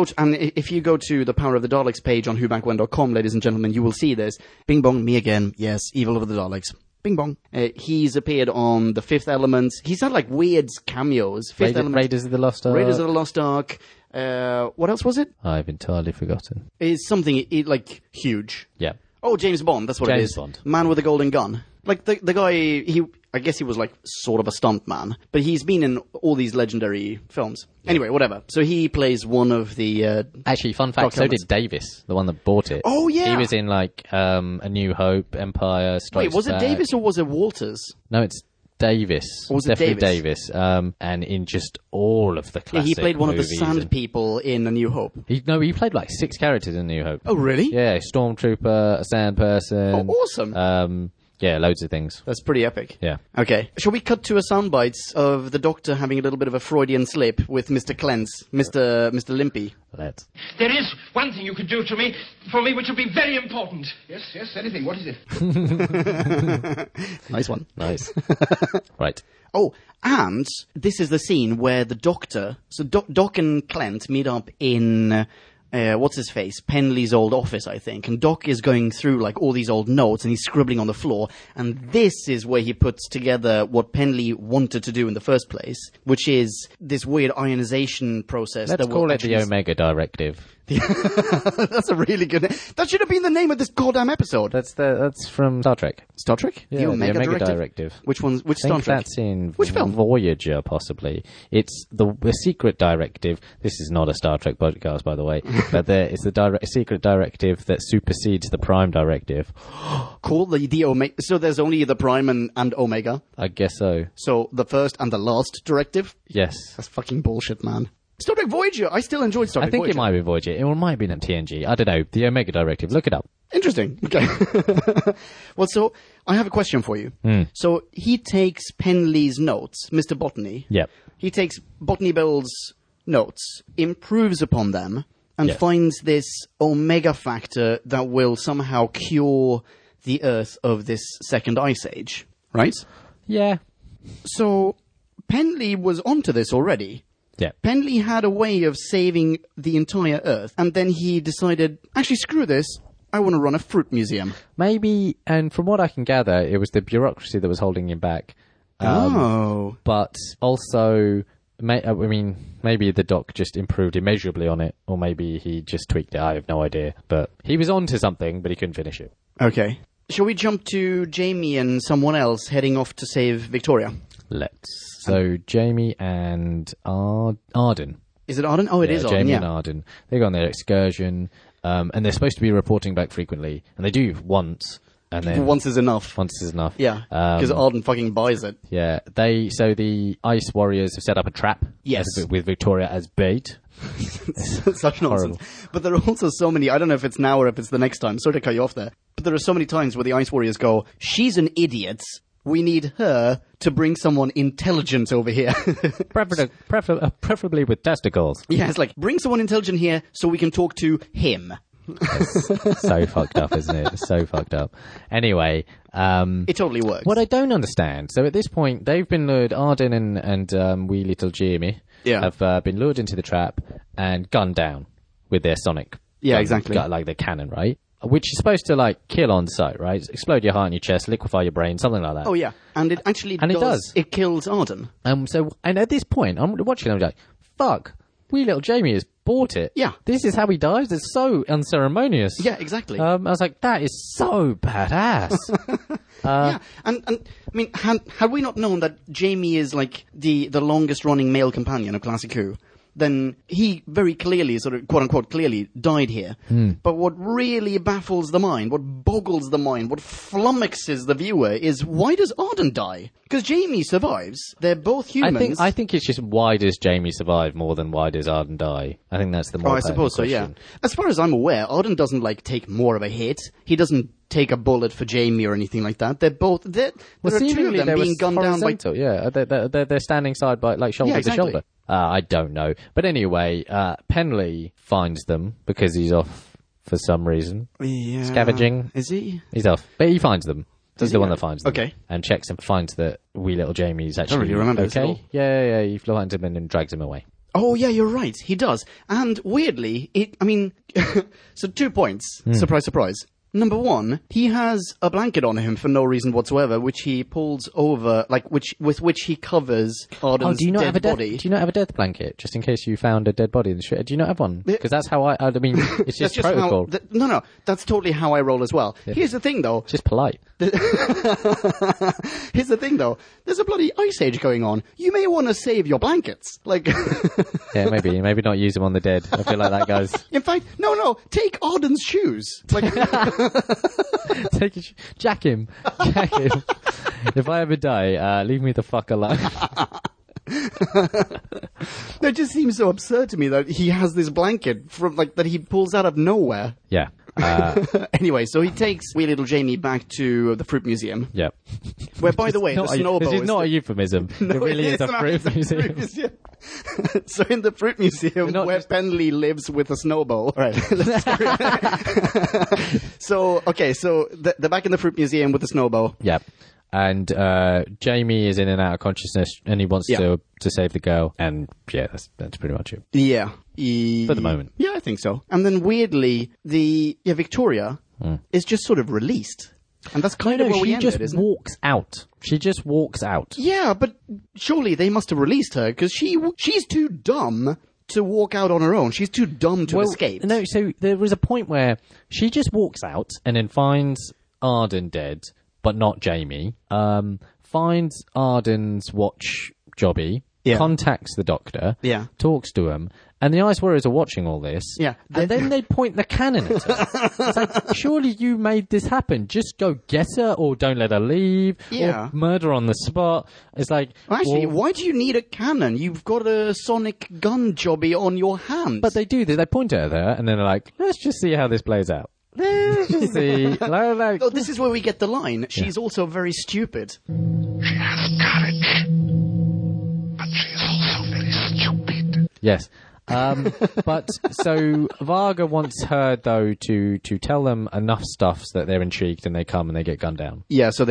to the Power of the Daleks page on whobackwen.com, ladies and gentlemen, you will see this. Bing bong, me again. Yes, evil of the Daleks. Bing bong. He's appeared on The Fifth Element. He's had like weird cameos. Fifth Element. Raiders of the Lost Ark. Raiders of the Lost Ark. What else was it? I've entirely forgotten. It's something like huge. Yeah. Oh, James Bond. That's what it James is. Bond. Man with a golden gun. Like the guy. I guess he was like sort of a stunt man, but he's been in all these legendary films. Anyway, whatever. So he plays one of the. Actually, fun fact, Dark so Helmets. did Davis, the one that bought it. Oh, yeah. He was in like A New Hope, Empire, Strikes Wait, was it Back. Davis or was it Walters? No, it's Davis. Or was it Definitely Davis. And in just all of the Yeah, classic he played one of the movies sand and- people in A New Hope. He played like 6 characters in New Hope. Oh, really? Yeah, Stormtrooper, a sand person. Oh, awesome. Yeah, loads of things. That's pretty epic. Yeah. Okay. Shall we cut to a soundbite of the Doctor having a little bit of a Freudian slip with Mr. Clence, Mr. Limpy? Let's. There is one thing you could do for me, which would be very important. Yes, anything. What is it? Nice one. Nice. Right. Oh, and this is the scene where the Doctor... So Doc and Clent meet up in... what's his face? Penley's old office, I think. And Doc is going through like all these old notes and he's scribbling on the floor. And this is where he puts together what Penley wanted to do in the first place, which is this weird ionization process. Let's that will call it actually the Omega Directive. That's a really good name. That should have been the name of this goddamn episode. That's from Star Trek. Star Trek? Yeah, the Omega Directive. Which one's? Which I Star think Trek? that's in Which film? Voyager, possibly. It's the secret directive. This is not a Star Trek podcast, by the way, but it's the secret directive that supersedes the Prime Directive. Cool. The Omega. So there's only the Prime and Omega. I guess so. So the first and the last directive. Yes. That's fucking bullshit, man. Star Trek Voyager. I still enjoyed Star Trek I think Voyager. it might be Voyager. It might have been in TNG. I don't know. The Omega Directive. Look it up. Interesting. Okay. Well, so I have a question for you. So he takes Penley's notes, Mr. Botany. Yep. He takes Botany Bill's notes, improves upon them, and Yeah. finds this Omega factor that will somehow cure the Earth of this second ice age. Right? Yeah. So Penley was onto this already. Yeah. Penley had a way of saving the entire Earth, and then he decided, actually, screw this, I want to run a fruit museum. Maybe, and from what I can gather, it was the bureaucracy that was holding him back. But also, maybe the Doc just improved immeasurably on it, or maybe he just tweaked it. I have no idea. But he was on to something, but he couldn't finish it. Okay. Shall we jump to Jamie and someone else heading off to save Victoria? Let's. So, Jamie and Arden. Is it Arden? Oh, it is Arden, Jamie yeah. and Arden. They go on their excursion, and they're supposed to be reporting back frequently, and they do once, and then Once is enough. once is enough. Yeah, because Arden fucking buys it. Yeah, so the Ice Warriors have set up a trap. Yes. with Victoria as bait. Such nonsense. But there are also so many, I don't know if it's now or if it's the next time, sorry to cut you off there, but there are so many times where the Ice Warriors go, she's an idiot, we need her to bring someone intelligent over here. Preferably with testicles. Yeah, it's like, bring someone intelligent here so we can talk to him. So fucked up, isn't it? So fucked up. Anyway, It totally works. what I don't understand, so at this point, they've been lured, Arden and wee little Jamie have been lured into the trap and gunned down with their sonic. Yeah, gun, exactly. Like their cannon, right? Which is supposed to, like, kill on sight, right? Explode your heart in your chest, liquefy your brain, something like that. Oh, yeah. And it actually And it does. It kills Arden. And at this point, I'm watching, I'm like, fuck, wee little Jamie has bought it. Yeah. This is how he dies? It's so unceremonious. Yeah, exactly. I was like, that is so badass. Yeah, and I mean, had we not known that Jamie is like the longest running male companion of Classic Who, then he very clearly, sort of quote unquote clearly, died here. But what really baffles the mind, what boggles the mind, what flummoxes the viewer is, why does Arden die? Because Jamie survives. They're both humans. I think it's just, why does Jamie survive more than why does Arden die? I think that's the more I suppose so, yeah. question. As far as I'm aware, Arden doesn't like take more of a hit. He doesn't take a bullet for Jamie or anything like that. There are two of them being gunned down by... Yeah, they're standing side by, like, shoulder Yeah, to exactly. shoulder. I don't know. But anyway, Penley finds them because he's off for some reason. Yeah. Scavenging. Is he? He's off. But he finds them. He's the one Yeah. that finds them. Okay. And checks and finds that wee little Jamie's actually really remember this at okay. all. Yeah. He finds him and then drags him away. Oh, yeah, you're right. He does. And weirdly, so 2 points. Surprise, surprise. Number one, he has a blanket on him for no reason whatsoever, which he pulls over, with which he covers Arden's do you not dead have a death? body. Do you not have a death blanket just in case you found a dead body in the street? Do you not have one? Because that's how I mean, it's That's just protocol. No, that's totally how I roll as well. Here's the thing, though. It's just polite. Here's the thing, though. There's a bloody ice age going on. You may want to save your blankets. Like, Yeah, maybe not use them on the dead. I feel like that goes. in fact, no. Take Arden's shoes. Like, Jack him. If I ever die, leave me the fuck alone. that just seems so absurd to me that he has this blanket that he pulls out of nowhere. Yeah. Anyway, so he takes wee little Jamie back to the fruit museum, Yep. where, by the way, the snowball This is not a the- euphemism. it really is a not. fruit It's a museum. museum. So in the fruit museum, Not where just- Penley lives with a snowball. Right. So they're back in the fruit museum with the snowball. Yep. And Jamie is in and out of consciousness, and he wants Yeah. to save the girl. And yeah, that's pretty much it. Yeah. For the moment. Yeah, I think so. And then weirdly, Victoria is just sort of released. And that's kind of where we she ended, just isn't it? walks out. She just walks out. Yeah, but surely they must have released her because she's too dumb to walk out on her own. She's too dumb to escape. No, so there was a point where she just walks out and then finds Arden dead, but not Jamie. Finds Arden's watch jobby, Yeah. contacts the doctor, Yeah. talks to him, and the Ice Warriors are watching all this. Yeah. And then they point the cannon at her. It's like, surely you made this happen. Just go get her, or don't let her leave, Yeah. or murder on the spot. It's like, Actually, well, why do you need a cannon? You've got a sonic gun jobby on your hand. but they do this. They point at her, and then they're like, let's just see how this plays out. Let's just see. Like, Oh, this is where we get the line. She's also very stupid. She has courage, but she is also very stupid. Yes. But so Varga wants her though to tell them enough stuff so that they're intrigued and they come and they get gunned down. Yeah, so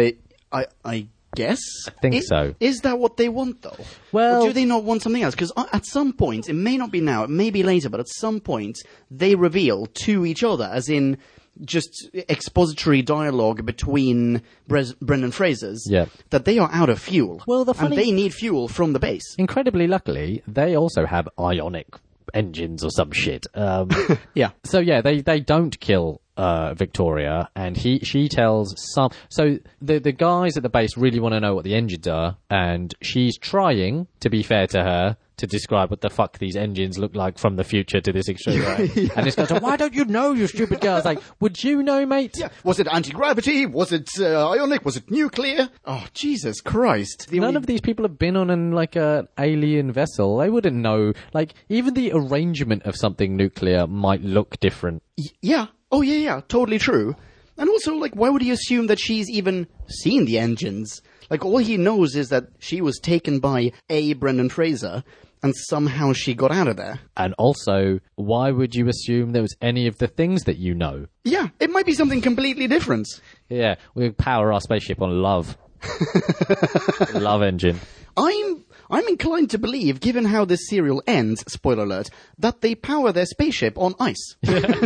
I guess. I think so. Is that what they want, though? Well- Or do they not want something else? Because at some point, it may not be now, it may be later, but at some point, they reveal to each other, as in just expository dialogue between Brendan Fraser's, Yeah. that they are out of fuel. Well, the funny- And they need fuel from the base. Incredibly luckily, they also have ionic engines or some shit. Yeah. So yeah, they don't kill Victoria, and she tells some. So the guys at the base really want to know what the engines are, and she's trying, to be fair to her, to describe what the fuck these engines look like from the future to this extreme. And this guy's like, why don't you know, you stupid girl? It's like, would you know, mate? Yeah. Was it anti-gravity? Was it ionic? Was it nuclear? Oh, Jesus Christ. None of these people have been on an alien vessel. They wouldn't know. Like, even the arrangement of something nuclear might look different. Yeah. Oh, yeah, totally true. And also, like, why would he assume that she's even seen the engines? Like, all he knows is that she was taken by Brendan Fraser, and somehow she got out of there. And also, why would you assume there was any of the things that you know? Yeah, it might be something completely different. Yeah, we power our spaceship on love. Love engine. I'm inclined to believe, given how this serial ends, spoiler alert, that they power their spaceship on ice.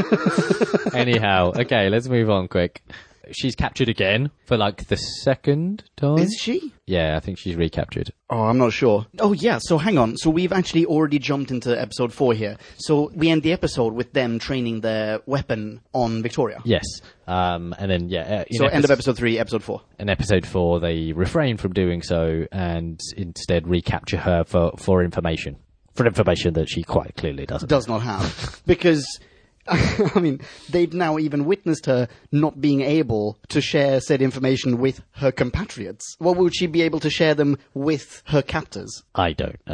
Anyhow, okay, let's move on quick. She's captured again for like the second time. Is she? Yeah, I think she's recaptured. Oh, I'm not sure. Oh, yeah, so hang on. So we've actually already jumped into episode 4 here. So we end the episode with them training their weapon on Victoria. Yes. And then, yeah. So end of episode 3, episode 4. In episode 4, they refrain from doing so and instead recapture her for information. For information that she quite clearly doesn't. Does not have. Because, I mean, they've now even witnessed her not being able to share said information with her compatriots. What would she be able to share them with her captors? I don't know.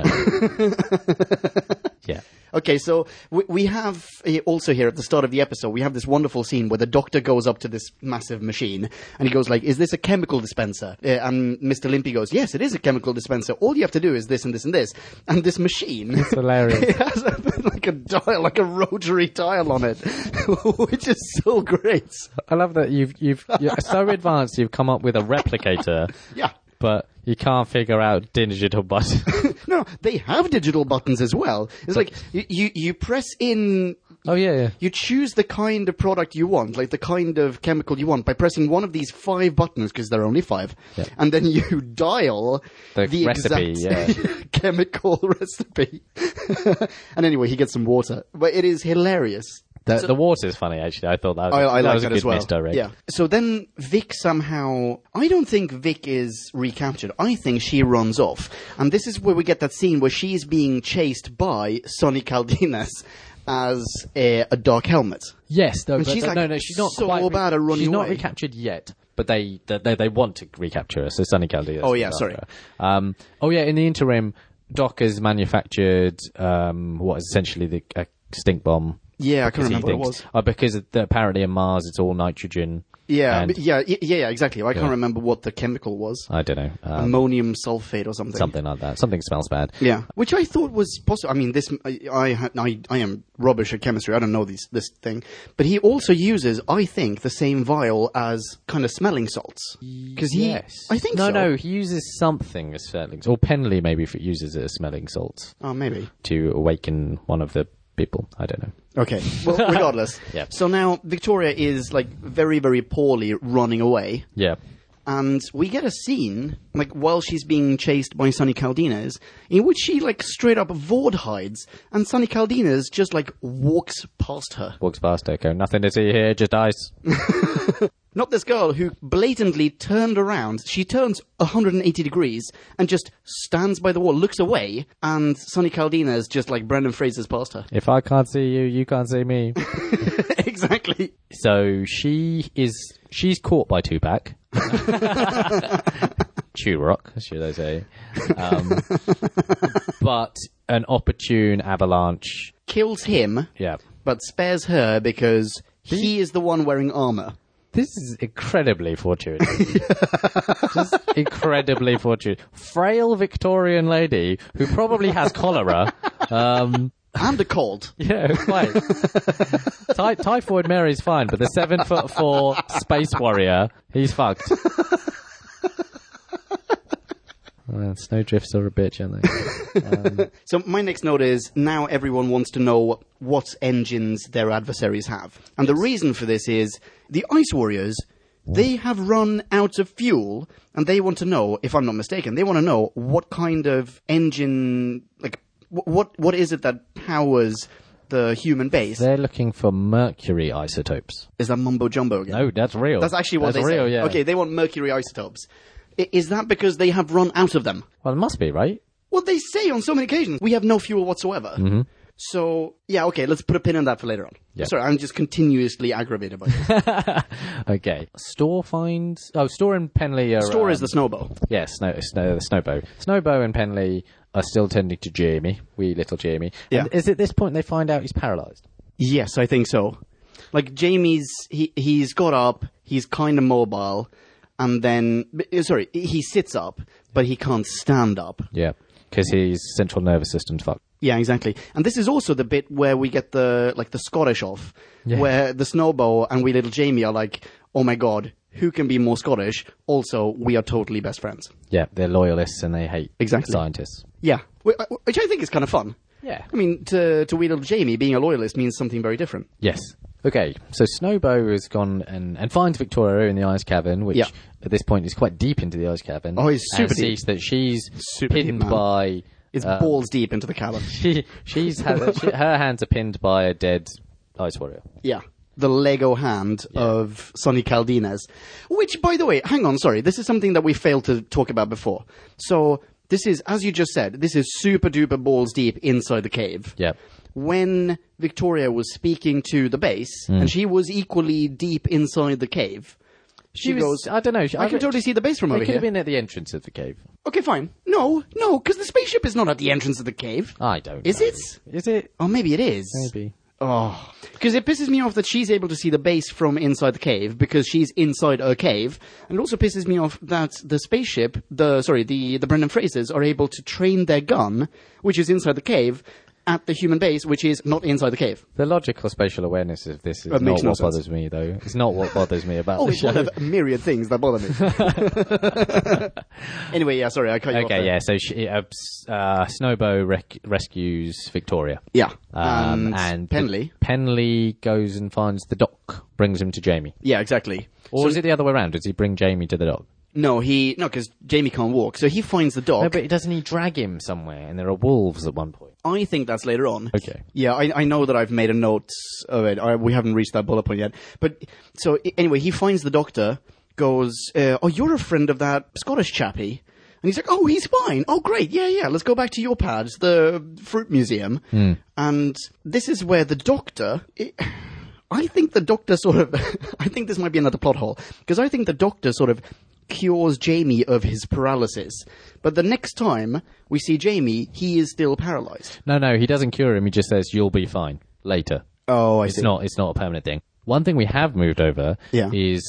Yeah. Okay, so we have also here at the start of the episode, we have this wonderful scene where the doctor goes up to this massive machine and he goes like, is this a chemical dispenser? And Mr. Limpy goes, yes, it is a chemical dispenser. All you have to do is this and this and this. And this machine, It's hilarious. it has like a dial, like a rotary dial on it, which is so great. I love that you're so advanced you've come up with a replicator, Yeah. but you can't figure out digital buttons. No, they have digital buttons as well. It's like you press in. Oh, yeah. You choose the kind of product you want, like the kind of chemical you want, by pressing one of these 5 buttons, because there are only 5, Yeah. and then you dial The recipe, exact chemical recipe. And anyway, he gets some water, but it is hilarious. The water's funny, actually. I thought that was, I that like was a that good as well. misdirect. Yeah. So then Vic somehow, I don't think Vic is recaptured. I think she runs off. And this is where we get that scene where she's being chased by Sonny Caldinas as a dark helmet. Yes, no, And but she's like no, she's not so quite bad at running She's not away. recaptured yet, but they want to recapture her. So Sonny Caldinas. Oh, yeah, is sorry. after her. In the interim, Doc has manufactured what is essentially a stink bomb Yeah, I can't Because he remember what it thinks- was. because apparently in Mars it's all nitrogen. Yeah, and- yeah, exactly. I can't Yeah. remember what the chemical was. I don't know. Ammonium sulfate or something. Something like that. Something smells bad. Yeah, which I thought was possible. I mean, I am rubbish at chemistry. I don't know this thing, but he also uses, I think, the same vial as kind of smelling salts. Because I think no, so. no, he uses something as smelling, or Penley maybe if it uses it as smelling salts Oh, maybe. to awaken one of the people. I don't know. Okay. Well, regardless. Yep. So now Victoria is like very, very poorly running away. Yeah. And we get a scene, like, while she's being chased by Sunny Caldenas, in which she, like, straight up Vord hides, and Sunny Caldenas just, like, walks past her. Walks past her, go, nothing to see here, just ice. Not this girl who blatantly turned around. She turns 180 degrees and just stands by the wall, looks away, and Sunny Caldenas just, like, Brendan Fraser's past her. If I can't see you, you can't see me. Exactly. So she's caught by Tupac. Turok, should I say. But an opportune avalanche. Kills him, Yeah. but spares her because he is the one wearing armor. This is incredibly fortuitous. Just incredibly fortunate. Frail Victorian lady who probably has cholera. And a cold. Yeah, quite. Typhoid Mary's fine, but the 7'4" space warrior, he's fucked. Snowdrifts are a bitch, aren't they? So my next note is, now everyone wants to know what engines their adversaries have. And the reason for this is, the Ice Warriors, they have run out of fuel, and they want to know, if I'm not mistaken, they want to know what kind of engine, like, what is it that powers the human base? They're looking for mercury isotopes. Is that mumbo jumbo again? No, that's real. That's actually what that's they real, say. yeah. Okay, they want mercury isotopes. Is that because they have run out of them? Well, it must be, right? Well, they say on so many occasions, we have no fuel whatsoever. Mm-hmm. So, yeah, okay, let's put a pin in that for later on. Yeah. Sorry, I'm just continuously aggravated by this. Okay. Store finds... Oh, Store and Penley are... Store is the snowball. Yeah, Snowbow. Snowbow and Penley are still tending to Jamie, wee little Jamie. Yeah. And is it this point they find out he's paralysed? Yes, I think so. Like, Jamie's, he's got up, he's kind of mobile, and then, sorry, he sits up, but he can't stand up. Yeah, because his central nervous system's fucked. Yeah, exactly. And this is also the bit where we get the Scottish off, where the Snowbow and wee little Jamie are like, oh my god, who can be more Scottish? Also, we are totally best friends. Yeah, they're loyalists and they hate Exactly. scientists. Yeah, which I think is kind of fun. Yeah. I mean, to wee little Jamie, being a loyalist means something very different. Yes. Okay, so Snowbow has gone and finds Victoria in the ice cavern, which Yeah. at this point is quite deep into the ice cavern. Oh, it's super and sees that she's Super deep, pinned man. by... It's balls deep into the cavern. her hands are pinned by a dead ice warrior. Yeah. The Lego hand of Sonny Caldenas. Which, by the way, hang on, sorry, this is something that we failed to talk about before. So, this is, as you just said, this is super duper balls deep inside the cave. Yeah. When Victoria was speaking to the base, and she was equally deep inside the cave, she goes, I don't know. I can totally see the base from They over could here. have been at the entrance of the cave. Okay, fine. No, because the spaceship is not at the entrance of the cave. I don't Is know. it? Is it? Oh, maybe it is. Maybe. Oh, because it pisses me off that she's able to see the base from inside the cave because she's inside a cave, and it also pisses me off that the spaceship, the Brendan Frasers are able to train their gun, which is inside the cave, at the human base, which is not inside the cave. The logical spatial awareness of this is That not makes no what sense. bothers me, though. It's not what bothers me about Oh, the it's show. one of a myriad things that bother me. Anyway, yeah, sorry, I cut you off Okay, there. yeah. So Snowbow rescues Victoria. Yeah, And Penley. Penley goes and finds the doc, brings him to Jamie. Yeah, exactly. Or is it the other way around? Does he bring Jamie to the doc? No, because Jamie can't walk, so he finds the dog. No, but doesn't he drag him somewhere? And there are wolves at one point. I think that's later on. Okay. Yeah, I know that I've made a note of it. We haven't reached that bullet point yet. But, so, anyway, he finds the doctor, goes, oh, you're a friend of that Scottish chappie. And he's like, oh, he's fine. Oh, great. Yeah, let's go back to your pads, the fruit museum. And this is where the doctor... I think the doctor sort of... I think this might be another plot hole. Because I think the doctor sort of cures Jamie of his paralysis. But the next time we see Jamie, he is still paralyzed. No, he doesn't cure him. He just says, you'll be fine. Later. Oh, I It's see. not a permanent thing. One thing we have moved over Yeah. is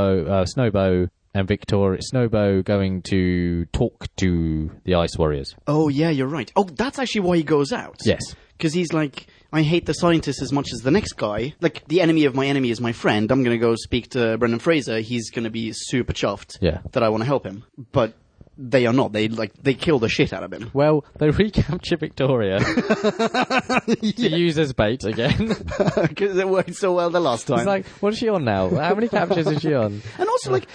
Snowbow and Snowbow going to talk to the Ice Warriors. Oh, yeah, you're right. Oh, that's actually why he goes out. Yes. Because he's like, I hate the scientists as much as the next guy. Like, the enemy of my enemy is my friend. I'm going to go speak to Brendan Fraser. He's going to be super chuffed Yeah. that I want to help him. But they are not. They kill the shit out of him. Well, they recapture Victoria to use as bait again. Because it worked so well the last time. It's like, what is she on now? How many captures is she on? And also, like,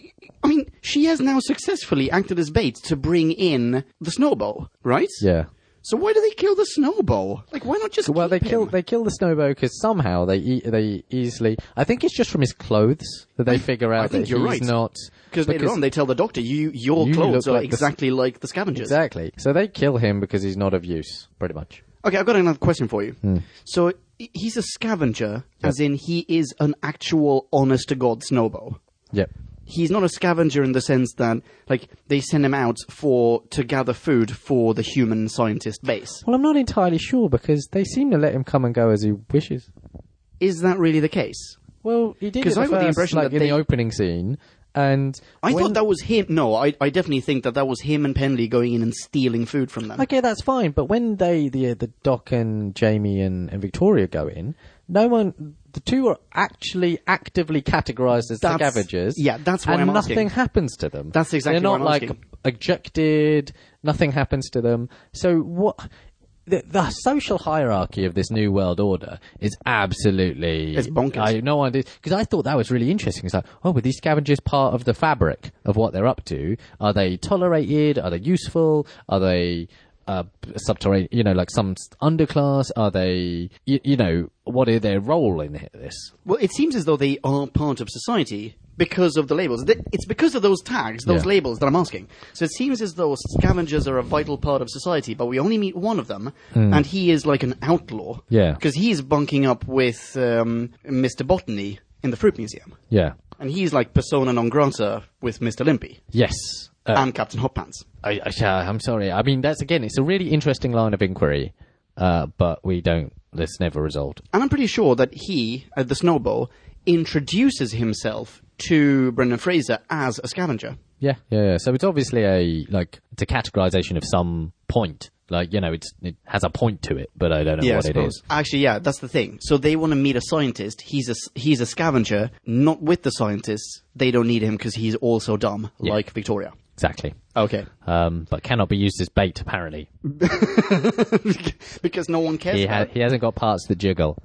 I mean, she has now successfully acted as bait to bring in the Snowbow, right? Yeah. So why do they kill the Snowbow? Like, why not just Well, keep him? they kill the Snowbow because somehow they easily. I think it's just from his clothes that they figure out think that you're he's right. not. Because later on they tell the doctor, your You clothes look are like the exactly like the scavengers. Exactly. So they kill him because he's not of use, pretty much. Okay, I've got another question for you. So he's a scavenger, as in he is an actual honest-to-God Snowbow. Yep. He's not a scavenger in the sense that, like, they send him out to gather food for the human scientist base. Well, I'm not entirely sure because they seem to let him come and go as he wishes. Is that really the case? Well, he did. 'Cause it I got the impression like that in they- the opening scene, and I when- thought that was him. No, I definitely think that was him and Penley going in and stealing food from them. Okay, that's fine. But when the Doc and Jamie and Victoria go in, no one. The two are actually actively categorized as That's- scavengers. yeah, that's why and I'm nothing asking. happens to them. That's exactly They're why not I'm like asking. ejected. Nothing happens to them. So what? The social hierarchy of this new world order is absolutely... It's bonkers. I have no idea. Because I thought that was really interesting. It's like, oh, were these scavengers part of the fabric of what they're up to? Are they tolerated? Are they useful? Are they subterranean, like some underclass? Are they, what is their role in this? Well, it seems as though they are part of society because of the labels. It's because of those tags, those Yeah. labels that I'm asking. So it seems as though scavengers are a vital part of society, but we only meet one of them, and he is like an outlaw. Yeah. Because he's bunking up with Mr. Botany in the Fruit Museum. Yeah. And he's like persona non grata with Mr. Limpy Yes. and Captain Hot Pants. I'm sorry. I mean, it's a really interesting line of inquiry, but it's never resolved. And I'm pretty sure that he, the Snowball, introduces himself to Brendan Fraser as a scavenger. Yeah. So it's obviously it's a categorization of some point. Like, it has a point to it, but I don't know what it is. Actually, yeah, that's the thing. So they want to meet a scientist. He's a scavenger, not with the scientists. They don't need him because he's also dumb, like Victoria. Exactly. Okay. But cannot be used as bait, apparently. Because no one cares He about he hasn't got parts that jiggle.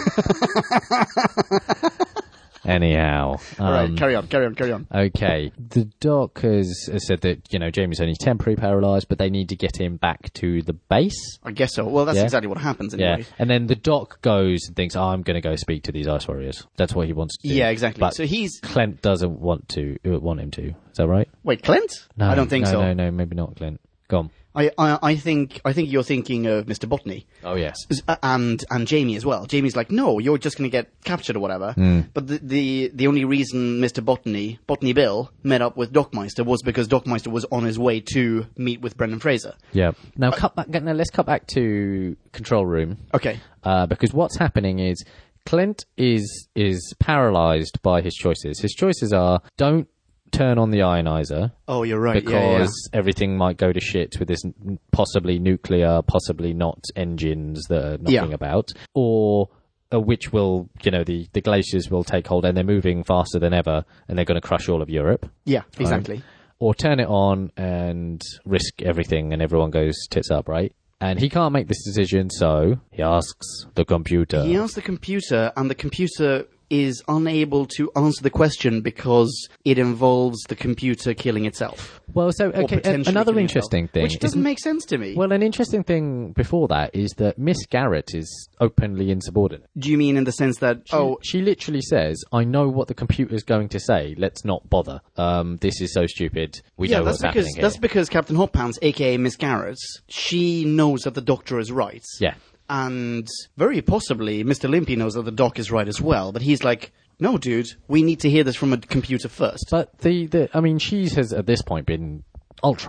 Anyhow. All right, carry on. Okay. The doc has said that, Jamie's only temporarily paralysed, but they need to get him back to the base. I guess so. Well, that's Yeah. exactly what happens anyway. Yeah. And then the doc goes and thinks, I'm going to go speak to these Ice Warriors. That's what he wants to do. Yeah, exactly. But So he's... Clint doesn't want him to. Is that right? Wait, Clint? No. I don't think so. No, maybe not Clint. Go on. I think you're thinking of Mr. Botany. Oh, yes. And Jamie as well. Jamie's like, no, you're just going to get captured or whatever. Hmm. But the only reason Mr. Botany Bill, met up with Docmeister was because Docmeister was on his way to meet with Brendan Fraser. Yeah. Now, let's cut back to control room. Okay. Because what's happening is Clint is paralysed by his choices. His choices are, don't turn on the ionizer. Oh, you're right. Because everything might go to shit with this possibly nuclear, possibly not engines that are knocking about. Or which will, the glaciers will take hold and they're moving faster than ever and they're going to crush all of Europe. Yeah, exactly. Or turn it on and risk everything and everyone goes tits up, right? And he can't make this decision, so he asks the computer. He asks the computer, and the computer is unable to answer the question because it involves the computer killing itself. Well, so, Or okay, potentially another killing interesting itself, thing. which doesn't make sense to me. Well, an interesting thing before that is that Miss Garrett is openly insubordinate. Do you mean in the sense that, She literally says, I know what the computer's going to say, let's not bother. This is so stupid, we know what's happening here. That's because Captain Hot Pants, aka Miss Garrett, she knows that the Doctor is right. Yeah. And very possibly Mr. Limpy knows that the Doc is right as well, but he's like, no, dude, we need to hear this from a computer first. But she has at this point been ultra loyal.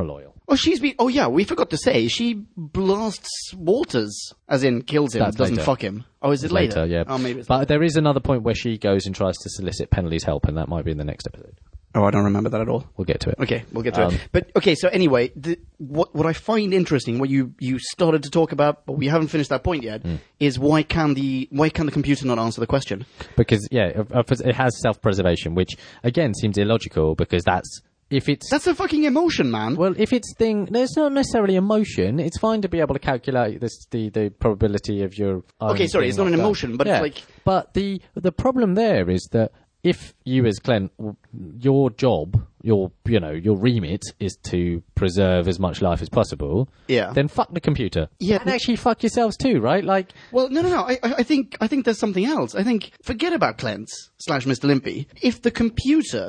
Oh, oh yeah, we forgot to say, she blasts Walters, as in kills him, That's doesn't later. fuck him. Oh, is it later? Yeah. Oh, maybe it's But later. there is another point where she goes and tries to solicit Penley's help, and that might be in the next episode. Oh, I don't remember that at all. We'll get to it. Okay, we'll get to it. But, okay, so anyway, what I find interesting, what you started to talk about, but we haven't finished that point yet, is why can the computer not answer the question? Because, it has self-preservation, which, again, seems illogical, because that's That's a fucking emotion, man. Well, if it's there's not necessarily emotion. It's fine to be able to calculate the probability of your. Okay, sorry, it's not an emotion, but it's like. But the problem there is that if you, as Glenn, your job, your remit is to preserve as much life as possible. Yeah. Then fuck the computer. Yeah. And actually fuck yourselves too, right? Like. Well, no. I think there's something else. I think forget about Clance / Mr. Limpy. If the computer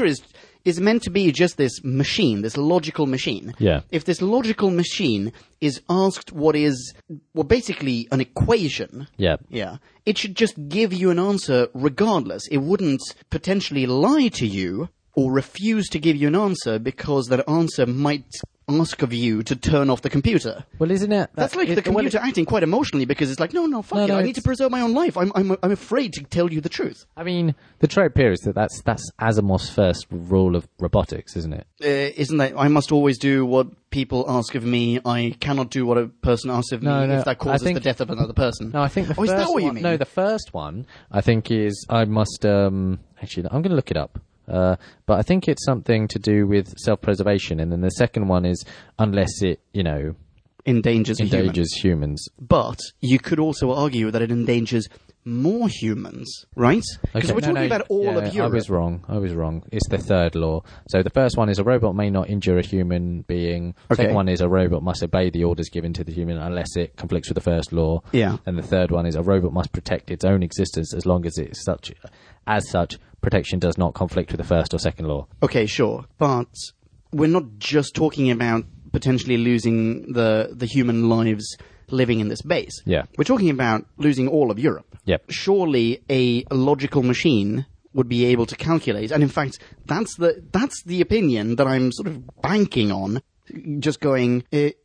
is meant to be just this machine, this logical machine. Yeah. If this logical machine is asked what is, well, basically an equation. Yeah. Yeah. It should just give you an answer regardless. It wouldn't potentially lie to you or refuse to give you an answer because that answer might ask of you to turn off the computer. Well, isn't it? That's like the computer acting quite emotionally because it's like, no, fuck it. I need to preserve my own life. I'm afraid to tell you the truth. I mean, the trope here is that's Asimov's first rule of robotics, isn't it? Isn't that I must always do what people ask of me? I cannot do what a person asks of me if that causes the death of another person. No, I think the first is that what one, you mean? No, the first one I think is I must actually I'm going to look it up. But I think it's something to do with self-preservation, and then the second one is unless it, endangers humans. But you could also argue that it endangers more humans, right? Because we're talking about all of Europe. I was wrong. It's the third law. So the first one is a robot may not injure a human being. Okay. Second one is a robot must obey the orders given to the human unless it conflicts with the first law. Yeah. And the third one is a robot must protect its own existence as long as it's as such, protection does not conflict with the first or second law. Okay, sure. But we're not just talking about potentially losing the human lives living in this base. Yeah. We're talking about losing all of Europe. Yep. Surely a logical machine would be able to calculate, and in fact, that's the opinion that I'm sort of banking on. Just going,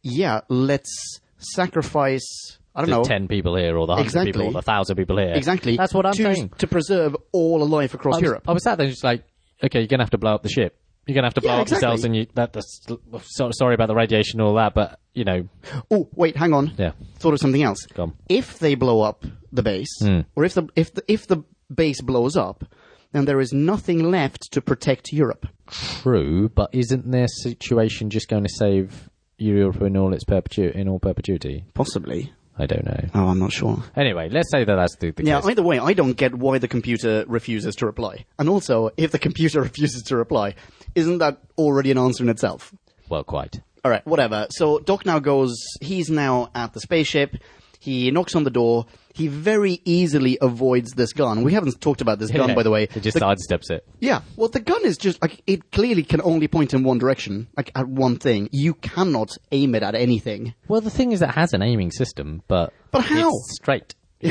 let's sacrifice, I don't know, 10 people here, or the 100 people, or the 1,000 people here. Exactly. That's what I'm saying. To preserve all of life across Europe. I was sat there just like, okay, you're going to have to blow up the ship. You're going to have to blow up yourselves, and sorry about the radiation and all that, but, Oh, wait, hang on. Yeah. Thought of something else. Go on. If they blow up the base, or if the base blows up, then there is nothing left to protect Europe. True, but isn't their situation just going to save Europe in all perpetuity? Possibly. I don't know. Oh, I'm not sure. Anyway, let's say that's the Yeah, case. either way, I don't get why the computer refuses to reply. And also, if the computer refuses to reply, isn't that already an answer in itself? Well, quite. All right, whatever. So Doc now he's now at the spaceship. He knocks on the door. He very easily avoids this gun. We haven't talked about this gun, by the way. It just sidesteps it. Yeah, well, the gun is just, it clearly can only point in one direction, at one thing. You cannot aim it at anything. Well, the thing is, it has an aiming system, but how? It's straight.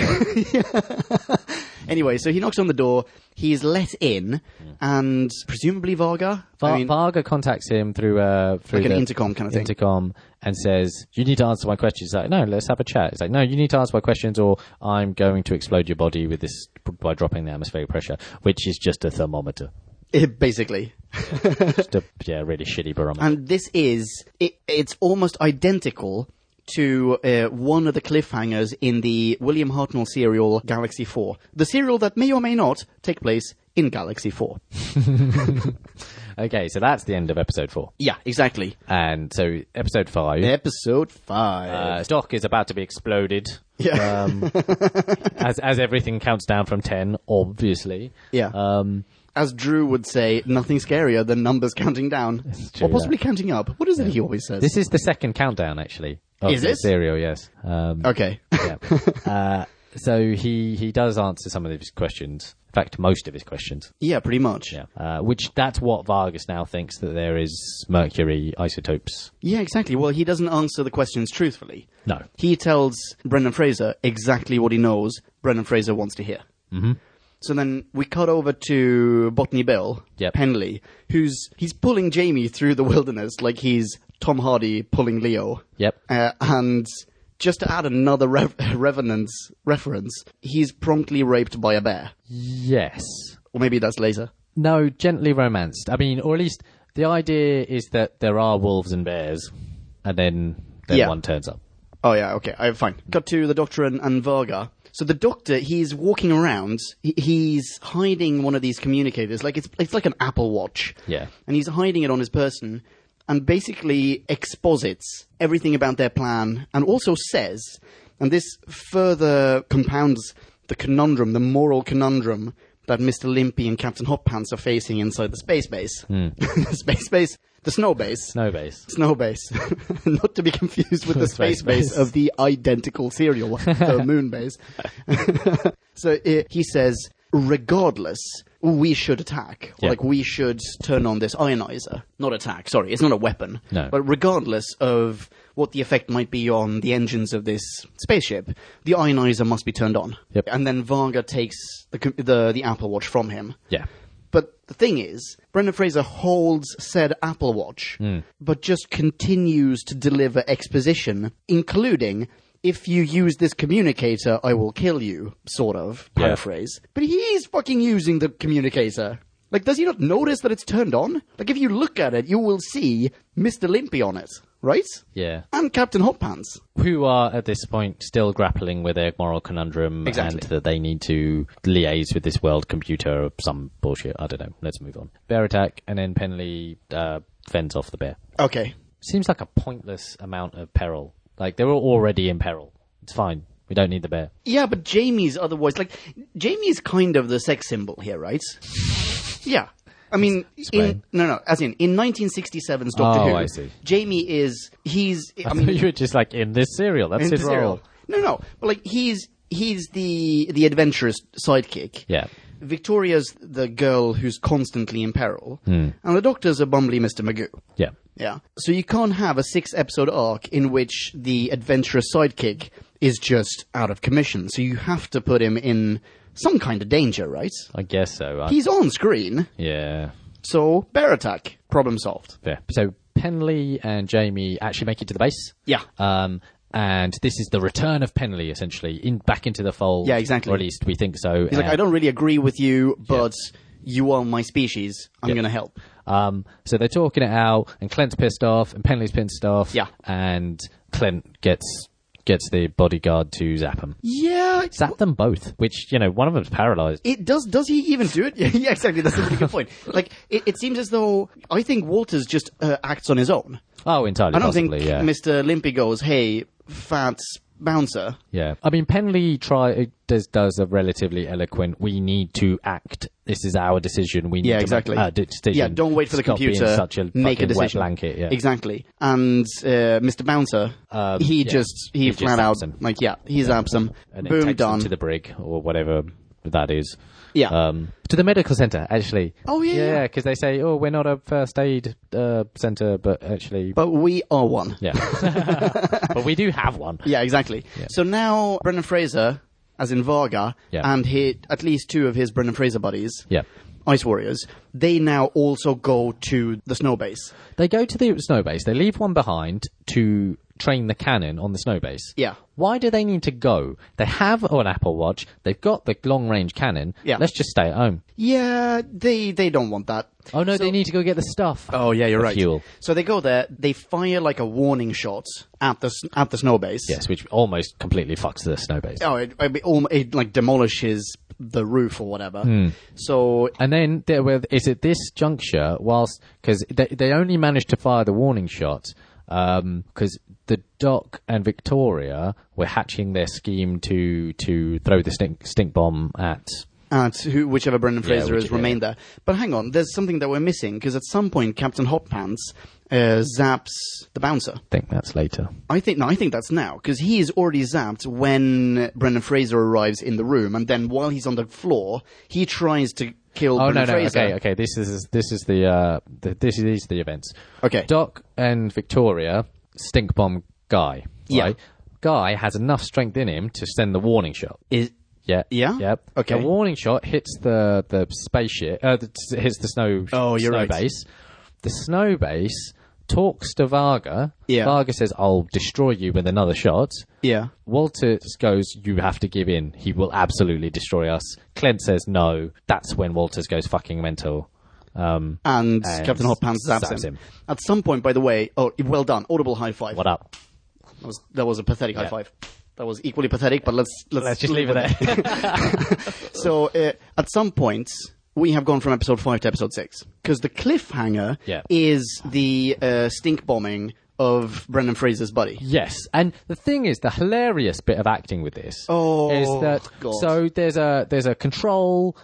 Anyway, so he knocks on the door. He's let in, and presumably Varga? Varga contacts him through an intercom kind of thing. Intercom, and says, "You need to answer my questions." He's like, "No, let's have a chat." He's like, "No, you need to answer my questions, or I'm going to explode your body with this by dropping the atmospheric pressure, which is just a thermometer." Basically. Just a really shitty barometer. And this is it's almost identical to one of the cliffhangers in the William Hartnell serial Galaxy 4. The serial that may or may not take place in Galaxy 4. Okay, so that's the end of episode 4. Yeah, exactly. And so episode 5. Episode 5. Doc is about to be exploded. Yeah. As everything counts down from 10, obviously. Yeah. As Drew would say, nothing scarier than numbers counting down. True, or possibly counting up. What is it he always says? This is the second countdown, actually. Of Is the it? serial, yes. Okay. Yeah. So he does answer some of his questions. In fact, most of his questions. Yeah, pretty much. Yeah. Which that's what Vargas now thinks, that there is mercury isotopes. Yeah, exactly. Well, he doesn't answer the questions truthfully. No. He tells Brendan Fraser exactly what he knows Brendan Fraser wants to hear. Mm-hmm. So then we cut over to Botany Bill, Yep. Penley, he's pulling Jamie through the wilderness like he's Tom Hardy pulling Leo. Yep. And just to add another Revenant's reference, he's promptly raped by a bear. Yes. Or maybe that's later. No, gently romanced. I mean, or at least the idea is that there are wolves and bears, and then one turns up. Oh, yeah, okay, fine. Cut to the Doctor and Varga. So the Doctor, he's walking around, he's hiding one of these communicators, like it's like an Apple Watch. Yeah. And he's hiding it on his person, and basically exposits everything about their plan, and also says, and this further compounds the conundrum, the moral conundrum, that Mr. Limpy and Captain Hot Pants are facing inside the space base. Space base? The snow base. Snow base. Snow base. Not to be confused with the space base of the identical serial, the moon base. So he says, regardless, we should attack. Yeah. Like, we should turn on this ionizer. Not attack, sorry, it's not a weapon. No. But regardless of what the effect might be on the engines of this spaceship, the ionizer must be turned on. Yep. And then Varga takes the Apple Watch from him. Yeah. But the thing is, Brendan Fraser holds said Apple Watch, but just continues to deliver exposition, including, if you use this communicator, I will kill you, sort of, paraphrase. But he's fucking using the communicator. Like, does he not notice that it's turned on? Like, if you look at it, you will see Mr. Limpy on it, right? Yeah. And Captain Hot Pants. Who are, at this point, still grappling with their moral conundrum Exactly. and that they need to liaise with this world computer or some bullshit. I don't know. Let's move on. Bear attack, and then Penley fends off the bear. Okay. Seems like a pointless amount of peril. Like, they were already in peril. It's fine. We don't need the bear. Yeah, but Jamie's otherwise... Like, Jamie's kind of the sex symbol here, right? Yeah. I mean, Explain. in 1967's Doctor Who, I see. Jamie is, I mean, you were just like, in this serial. That's in his the serial. role. No, but like, he's the adventurous sidekick. Yeah. Victoria's the girl who's constantly in peril. And the Doctor's a bumbly Mr. Magoo. Yeah. Yeah. So you can't have a 6-episode arc in which the adventurous sidekick is just out of commission. So you have to put him in some kind of danger, right? I guess so. He's on screen, Yeah. so bear attack, problem solved. Yeah. So Penley and Jamie actually make it to the base. Yeah. And this is the return of Penley, essentially, back into the fold. Yeah, exactly. Or at least we think so. He's like, I don't really agree with you, but you are my species. I'm going to help. So they're talking it out, and Clint's pissed off, and Penley's pissed off. Yeah. And Clint gets the bodyguard to zap them. Yeah. Zap them both, which, one of them's paralyzed. It does he even do it? Yeah, exactly. That's a really good point. Like, it seems as though, I think Walters just acts on his own. Oh, entirely I don't possibly, think yeah. Mr. Limpy goes, hey, fat bouncer. Yeah. I mean, Penley does a relatively eloquent, we need to act. This is our decision. We need to exactly. make a decision. Yeah, don't wait for the Stop being computer. such a make a fucking wet decision. blanket. Yeah. Exactly. And Mr. Bouncer, he just flat out, zaps him. like, he zaps him. And Boom, it takes done. them to the brig or whatever that is. Yeah. To the medical centre, actually. Oh, yeah. Yeah, because they say, oh, we're not a first aid centre, but actually... But we are one. Yeah. But we do have one. Yeah, exactly. Yeah. So now Brendan Fraser, as in Varga, and at least 2 of his Brendan Fraser buddies, Yeah. Ice Warriors, they now also go to the snow base. They go to the snow base. They leave one behind to train the cannon on the snow base. Yeah. Why do they need to go? They have an Apple Watch. They've got the long-range cannon. Yeah. Let's just stay at home. Yeah, they don't want that. Oh, no, they need to go get the stuff. Oh, yeah, you're The right. fuel. So they go there, they fire like a warning shot at the snow base. Yes, which almost completely fucks the snow base. Oh, it like demolishes the roof or whatever. So And then it's at this juncture, because they only managed to fire the warning shot because the Doc and Victoria were hatching their scheme to throw the stink bomb at whichever Brendan Fraser has yeah. remained there. But hang on, there's something that we're missing, because at some point Captain Hot Pants zaps the bouncer. I think that's later. I think that's now, because he is already zapped when Brendan Fraser arrives in the room, and then while he's on the floor, he tries to kill Brendan Fraser. Okay. This is the events. Okay. Doc and Victoria stink bomb Guy. Yeah. Right? Guy has enough strength in him to send the warning shot. Yeah. Yeah? Yep. Okay. The warning shot hits the spaceship. Hits the snow. Oh, you're snow right. base. The snow base talks to Varga. Yeah. Varga says, I'll destroy you with another shot. Yeah. Walter goes, you have to give in. He will absolutely destroy us. Clint says no. That's when Walters goes fucking mental. And Captain Hot Pants zaps him. At some point, by the way, well done. Audible high five. What up? That was a pathetic high five. That was equally pathetic, but let's just leave it there. So, at some point, we have gone from episode 5 to episode 6. Because the cliffhanger is the stink bombing of Brendan Fraser's buddy. Yes, and the thing is, the hilarious bit of acting with this is that God. so there's a control,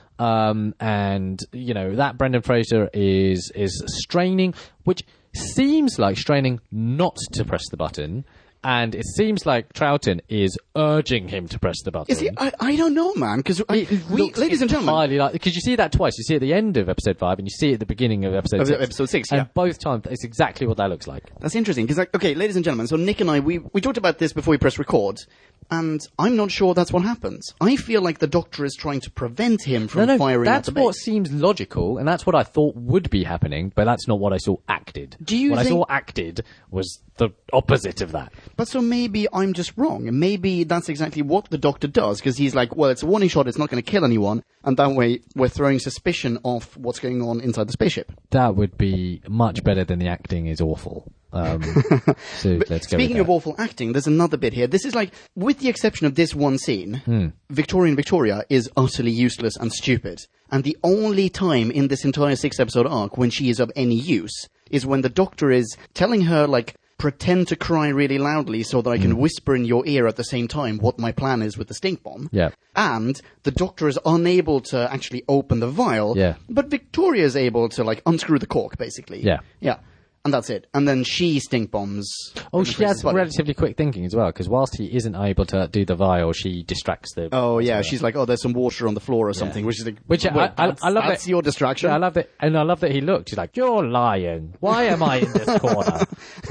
and you know that Brendan Fraser is straining, which seems like straining not to press the button. And it seems like Troughton is urging him to press the button. Is he? I don't know, man. Because ladies and gentlemen, because you see that twice. You see it at the end of episode 5, and you see it at the beginning of episode 6. Episode 6, and both times it's exactly what that looks like. That's interesting. Because, okay, ladies and gentlemen, so Nick and I, we talked about this before we press record, and I'm not sure that's what happens. I feel like the Doctor is trying to prevent him from firing at the base. That's what seems logical, and that's what I thought would be happening, but that's not what I saw acted. I saw acted was the opposite of that. But so maybe I'm just wrong. Maybe that's exactly what the Doctor does, because he's like, well, it's a warning shot, it's not going to kill anyone, and that way we're throwing suspicion of what's going on inside the spaceship. That would be much better than the acting is awful. So let's go. Speaking of awful acting, there's another bit here. This is like, with the exception of this one scene, Victoria is utterly useless and stupid. And the only time in this entire 6-episode arc when she is of any use is when the Doctor is telling her, like, pretend to cry really loudly so that I can whisper in your ear at the same time what my plan is with the stink bomb. Yeah. And the Doctor is unable to actually open the vial. Yeah. But Victoria is able to, like, unscrew the cork, basically. Yeah. Yeah. And that's it. And then she stink bombs. Oh, she has relatively quick thinking as well, because whilst he isn't able to do the vial, she distracts the... Oh, yeah. She's like, there's some water on the floor or something. Which is like... I love that's your distraction. Yeah, I love that. And I love that he looked. He's like, you're lying. Why am I in this corner?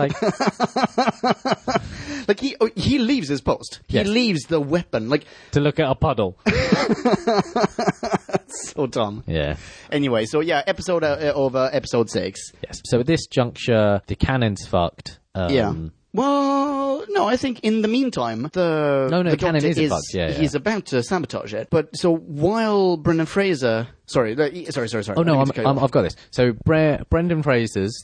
Like, he leaves his post. He leaves the weapon. Like... To look at a puddle. So dumb. Yeah. Anyway, so yeah, episode 6. Yes. So at this juncture, the cannon's fucked. Yeah. Well, no, I think in the meantime, the cannon isn't fucked. Yeah, he's about to sabotage it. But so while Brendan Fraser, sorry. Oh no, I've got this. So Brendan Fraser's,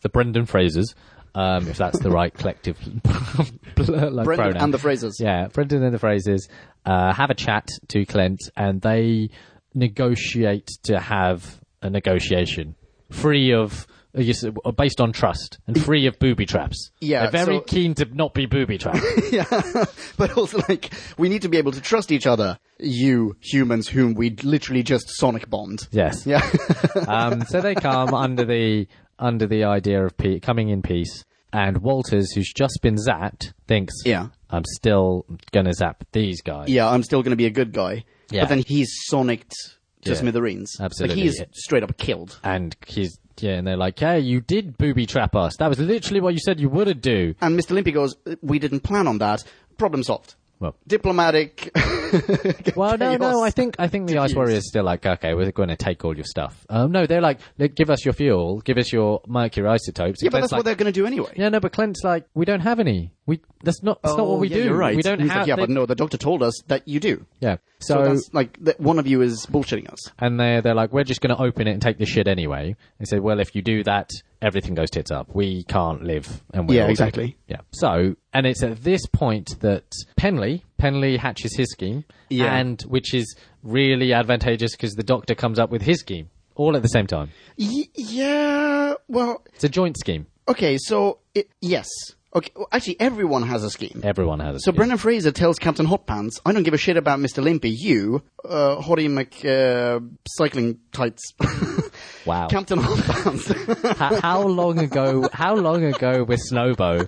if that's the right collective Brendan pronoun. and the Frasers. Yeah, Brendan and the Frasers have a chat to Clint, and they negotiate to have a negotiation free of based on trust and free of booby traps. Yeah, they're very keen to not be booby trapped. Yeah, but also like we need to be able to trust each other. You humans, whom we literally just sonic bombed. Yes. Yeah. So they come under the idea of coming in peace, and Walters, who's just been zapped, thinks, "Yeah, I'm still gonna zap these guys. Yeah, I'm still gonna be a good guy." Yeah. But then he's sonicked to smithereens. Absolutely. Like he's straight up killed. And and they're like, hey, you did booby trap us. That was literally what you said you wouldn't do. And Mr. Limpy goes, we didn't plan on that. Problem solved. Well, diplomatic. Well, no. I think the Ice Warrior is still like, okay, we're going to take all your stuff. No, they're like, give us your fuel, give us your mercury isotopes. Yeah, but that's what they're going to do anyway. Yeah, no, but Clint's like, we don't have any. That's not what we do. You're right. We don't have. Like, yeah, but no, the Doctor told us that you do. Yeah. So that's like one of you is bullshitting us. And they're like, we're just going to open it and take the shit anyway. They said, well, if you do that, everything goes tits up. We can't live. And we're yeah, exactly. Yeah. So, and it's at this point that Penley hatches his scheme, and which is really advantageous because the Doctor comes up with his scheme all at the same time. Yeah. Well, it's a joint scheme. Okay, so yes. Okay, well, actually, everyone has a scheme. Everyone has a scheme. So Brendan Fraser tells Captain Hotpants, I don't give a shit about Mr. Limpy. You, Hottie cycling tights. Wow. Captain Hotpants. How long ago with Snowbow?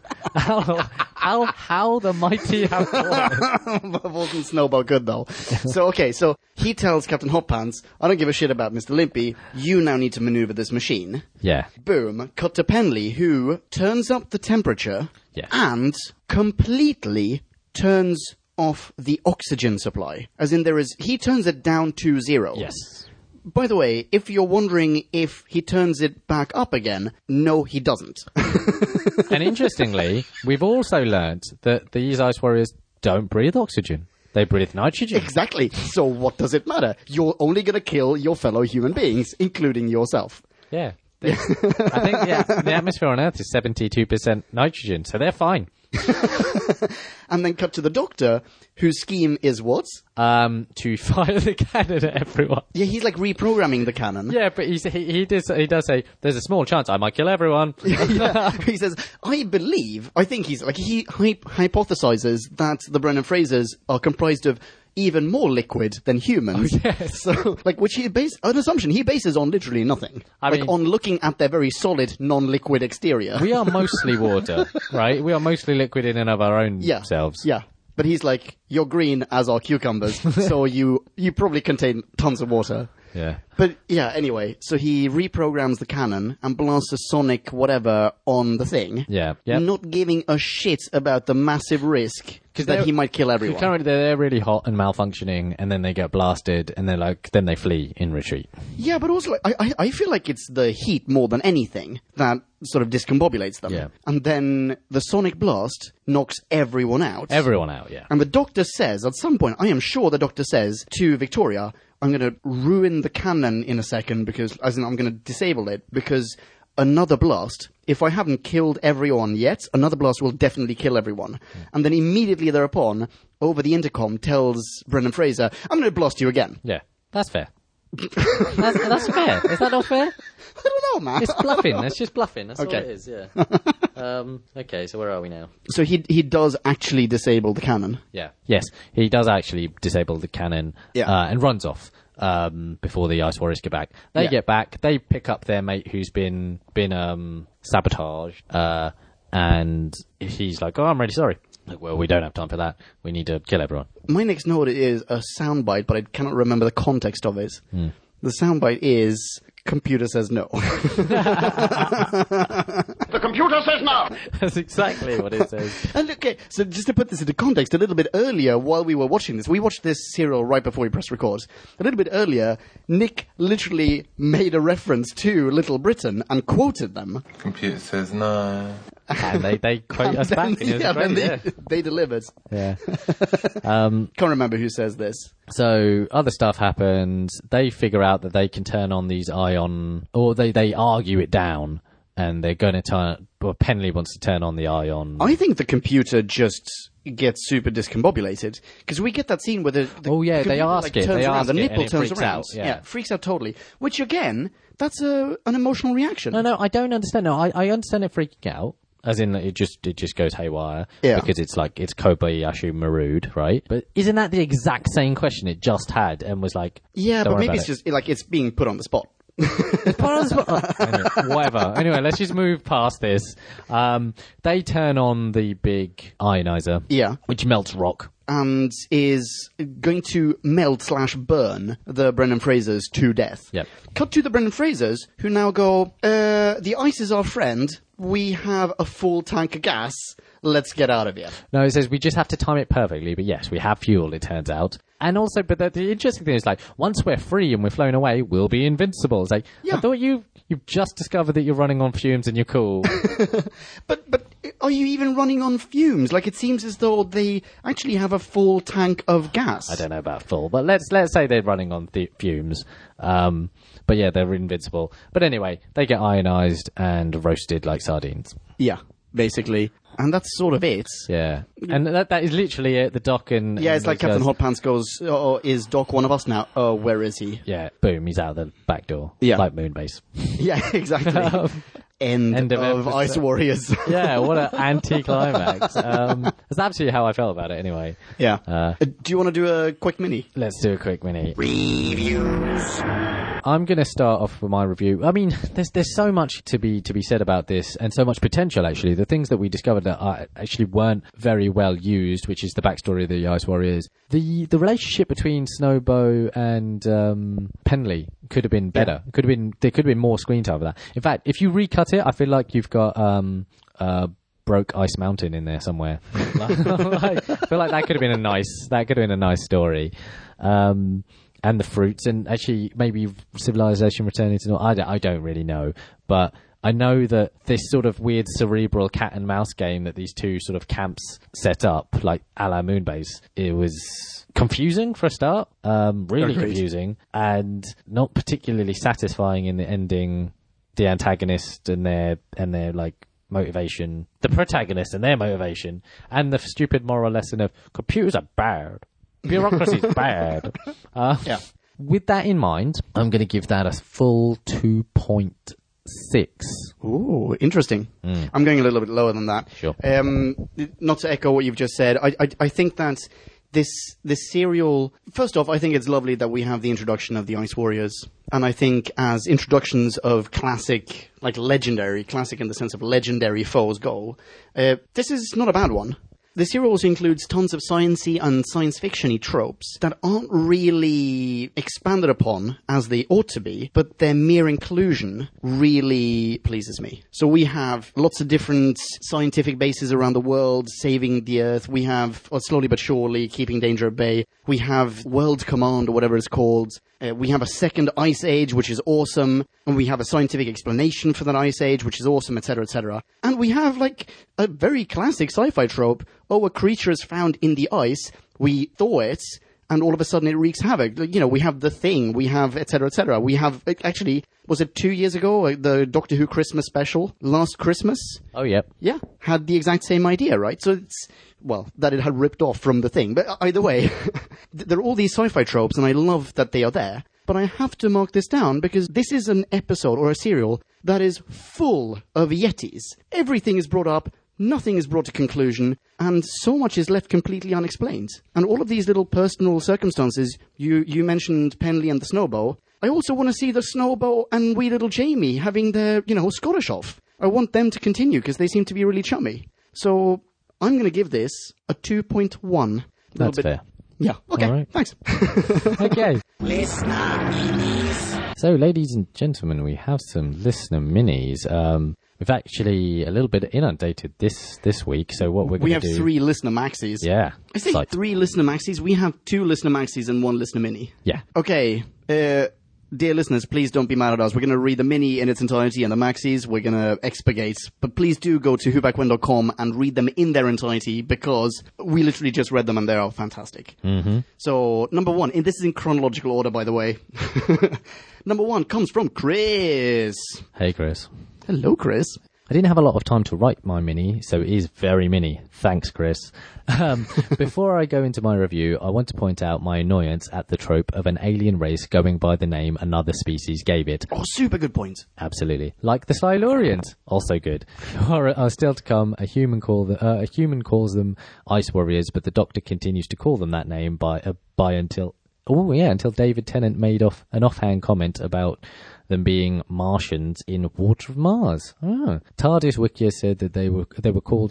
How the mighty have fallen. Wasn't Snowbow good, though? So he tells Captain Hotpants, I don't give a shit about Mr. Limpy. You now need to maneuver this machine. Yeah. Boom. Cut to Penley, who turns up the temperature and completely turns off the oxygen supply. As in he turns it down to 0. Yes. by the way, if you're wondering if he turns it back up again, no, he doesn't. And interestingly, we've also learnt that these Ice Warriors don't breathe oxygen. They breathe nitrogen. Exactly. So what does it matter? You're only going to kill your fellow human beings, including yourself. Yeah. I think the atmosphere on Earth is 72% nitrogen, so they're fine. And then cut to the Doctor, whose scheme is what? To fire the cannon at everyone. Yeah, he's like reprogramming the cannon. Yeah, but he does say there's a small chance I might kill everyone. Yeah. He says, I think he hypothesizes that the Brendan Frasers are comprised of even more liquid than humans. Oh, yes. So, which an assumption he bases on literally nothing. I mean, on looking at their very solid, non-liquid exterior. We are mostly water, right? We are mostly liquid in and of our own selves. Yeah. But he's like, you're green as are cucumbers, so you probably contain tons of water. Yeah. But yeah, anyway, so he reprograms the cannon and blasts a sonic whatever on the thing. Yeah. Yep. Not giving a shit about the massive risk that he might kill everyone. Currently, they're really hot and malfunctioning, and then they get blasted, and then they flee in retreat. Yeah, but also, I feel like it's the heat more than anything that sort of discombobulates them. Yeah. And then the sonic blast knocks everyone out. Everyone out, yeah. And the Doctor says, at some point, I am sure the Doctor says to Victoria, I'm going to ruin the cannon in a second because, as in, I'm going to disable it because another blast, if I haven't killed everyone yet, another blast will definitely kill everyone. And then immediately thereupon, over the intercom, tells Brendan Fraser, I'm going to blast you again. Yeah, that's fair. That's fair. Is that not fair? I don't know, man. It's bluffing. That's just bluffing. That's Okay. all it is, yeah. Okay, so where are we now? So he does actually disable the cannon. Yeah. Yes, he does actually disable the cannon and runs off before the Ice Warriors get back. They get back. They pick up their mate who's been sabotaged, and he's like, "Oh, I'm really sorry." Like, well, we don't have time for that. We need to kill everyone. My next note is a soundbite, but I cannot remember the context of it. The soundbite is, computer says no. The computer says no. That's exactly what it says. And okay, so just to put this into context, a little bit earlier, while we were watching this, we watched this serial right before we pressed record. A little bit earlier, Nick literally made a reference to Little Britain and quoted them. Computer says no. And they quote us back. And it was great, they delivered. Yeah. Can't remember who says this. So other stuff happens. They figure out that they can turn on these ion, or they argue it down, and they're going to turn. Well, Penley wants to turn on the ion. I think the computer just gets super discombobulated because we get that scene where the they computer, ask it. turns They around, ask the it, nipple and it turns freaks around. out, yeah. Freaks out totally. Which again, that's an emotional reaction. No, I don't understand. No, I understand it freaking out. As in, it just goes haywire because it's Kobayashi Maru'd, right? But isn't that the exact same question it just had and was like? Yeah, don't but worry maybe about it's just like it's being put on the spot. Anyway, whatever. Anyway, let's just move past this. They turn on the big ionizer, which melts rock. And is going to melt/burn the Brendan Frasers to death. Yep. Cut to the Brendan Frasers, who now go, the ice is our friend. We have a full tank of gas. Let's get out of here. No, it says we just have to time it perfectly. But yes, we have fuel, it turns out. And also, but the interesting thing is, like, once we're free and we're flown away, we'll be invincible. It's like, I thought you've just discovered that you're running on fumes and you're cool. But are you even running on fumes? Like, it seems as though they actually have a full tank of gas. I don't know about full, but let's say they're running on fumes. But yeah, they're invincible. But anyway, they get ionized and roasted like sardines. Yeah, basically. And that's sort of it. Yeah. And that is literally it. The Doc and... Yeah, it's like Captain Hot Pants goes, oh, is Doc one of us now? Oh, where is he? Yeah, boom, he's out the back door. Yeah. Like Moonbase. Yeah, exactly. End of Ice Warriors. Yeah, what an anti-climax. That's absolutely how I felt about it anyway. Yeah. Do you want to do a quick mini? Let's do a quick mini. Reviews. I'm going to start off with my review. I mean, there's so much to be said about this, and so much potential, actually. The things that we discovered that actually weren't very well used, which is the backstory of the Ice Warriors. The relationship between Snowbow and Penley could have been better. Yeah. There could have been more screen time for that. In fact, if you recut it, I feel like you've got Broke Ice Mountain in there somewhere. I feel like that could have been a nice story. and the fruits, and actually maybe civilization returning to normal. I don't really know, but I know that this sort of weird cerebral cat and mouse game that these two sort of camps set up, like a la Moonbase, it was confusing for a start, really Agreed. confusing, and not particularly satisfying in the ending. The antagonist and their like motivation, the protagonist and their motivation, and the stupid moral lesson of computers are bad, bureaucracy is bad. Yeah. With that in mind, I'm going to give that a full 2.6. Ooh, interesting. I'm going a little bit lower than that. Sure. Not to echo what you've just said, I think that this serial, first off, I think it's lovely that we have the introduction of the Ice Warriors. And I think as introductions of classic, like legendary, classic in the sense of legendary foes go, this is not a bad one. The serial also includes tons of science-y and science fiction-y tropes that aren't really expanded upon as they ought to be, but their mere inclusion really pleases me. So we have lots of different scientific bases around the world, saving the Earth. We have, slowly but surely, keeping danger at bay. We have World Command, or whatever it's called. We have a second ice age, which is awesome. And we have a scientific explanation for that ice age, which is awesome, etc., etc. And we have, like, a very classic sci-fi trope. Oh, a creature is found in the ice. We thaw it, and all of a sudden it wreaks havoc. You know, we have The Thing. We have, etc., etc. We have, actually, was it 2 years ago, the Doctor Who Christmas special, Last Christmas? Oh, yep. Yeah, had the exact same idea, right? So it's, well, that it had ripped off from The Thing. But either way, there are all these sci-fi tropes, and I love that they are there. But I have to mark this down because this is an episode or a serial that is full of Yetis. Everything is brought up, nothing is brought to conclusion, and so much is left completely unexplained. And all of these little personal circumstances, you mentioned Penley and the Snowbow. I also want to see the Snowbow and wee little Jamie having their, Scottish off. I want them to continue because they seem to be really chummy. So I'm going to give this a 2.1. That's fair. Yeah, okay, All right. Thanks. Okay. Listener minis. So, ladies and gentlemen, we have some listener minis. We've actually a little bit inundated this week, so what we're going to do... We have 3 listener maxis. Yeah. I say 3 listener maxis. We have 2 listener maxis and 1 listener mini. Yeah. Okay, dear listeners, please don't be mad at us. We're going to read the mini in its entirety and the maxis. We're going to expurgate. But please do go to whobackwen.com and read them in their entirety because we literally just read them and they are fantastic. Mm-hmm. So, number 1, and this is in chronological order, by the way. Number 1 comes from Chris. Hey, Chris. Hello, Chris. I didn't have a lot of time to write my mini, so it is very mini. Thanks, Chris. Before I go into my review, I want to point out my annoyance at the trope of an alien race going by the name another species gave it. Oh, super good point. Absolutely. Like the Silurians. Also good. Or still to come, a human calls them Ice Warriors, but the Doctor continues to call them that name until David Tennant made an offhand comment about them being Martians in Water of Mars. TARDIS Wikia said that they were called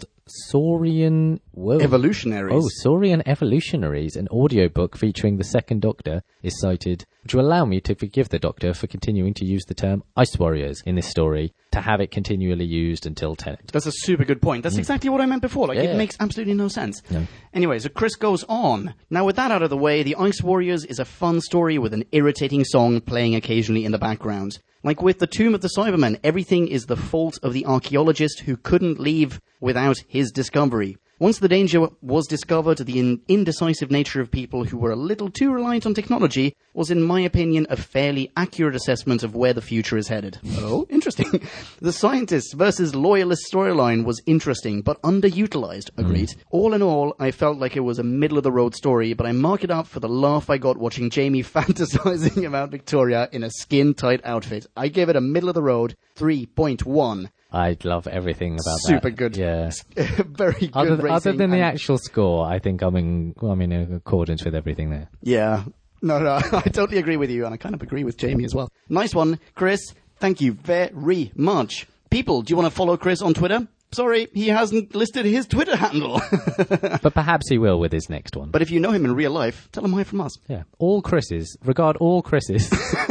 Saurian Evolutionaries. Oh, Saurian Evolutionaries. An audiobook featuring the Second Doctor is cited, which will allow me to forgive the Doctor for continuing to use the term Ice Warriors in this story, to have it continually used until Tennant. That's a super good point. That's exactly what I meant before. It makes absolutely no sense. No. Anyway, so Chris goes on. Now, with that out of the way, The Ice Warriors is a fun story with an irritating song playing occasionally in the background. Like with the Tomb of the Cybermen, everything is the fault of the archaeologist who couldn't leave without his discovery. Once the danger was discovered, the indecisive nature of people who were a little too reliant on technology was, in my opinion, a fairly accurate assessment of where the future is headed. Oh, interesting. The scientists versus loyalist storyline was interesting, but underutilized, agreed. All in all, I felt like it was a middle-of-the-road story, but I mark it up for the laugh I got watching Jamie fantasizing about Victoria in a skin-tight outfit. I gave it a middle-of-the-road 3.1. I love everything about that. Super good. Yeah. Very good Other racing than the and- actual score, I think I'm in accordance with everything there. Yeah. No, I totally agree with you, and I kind of agree with Jamie as well. Nice one, Chris. Thank you very much. People, do you want to follow Chris on Twitter? Sorry, he hasn't listed his Twitter handle. But perhaps he will with his next one. But if you know him in real life, tell him hi from us. Yeah. Regard all Chris's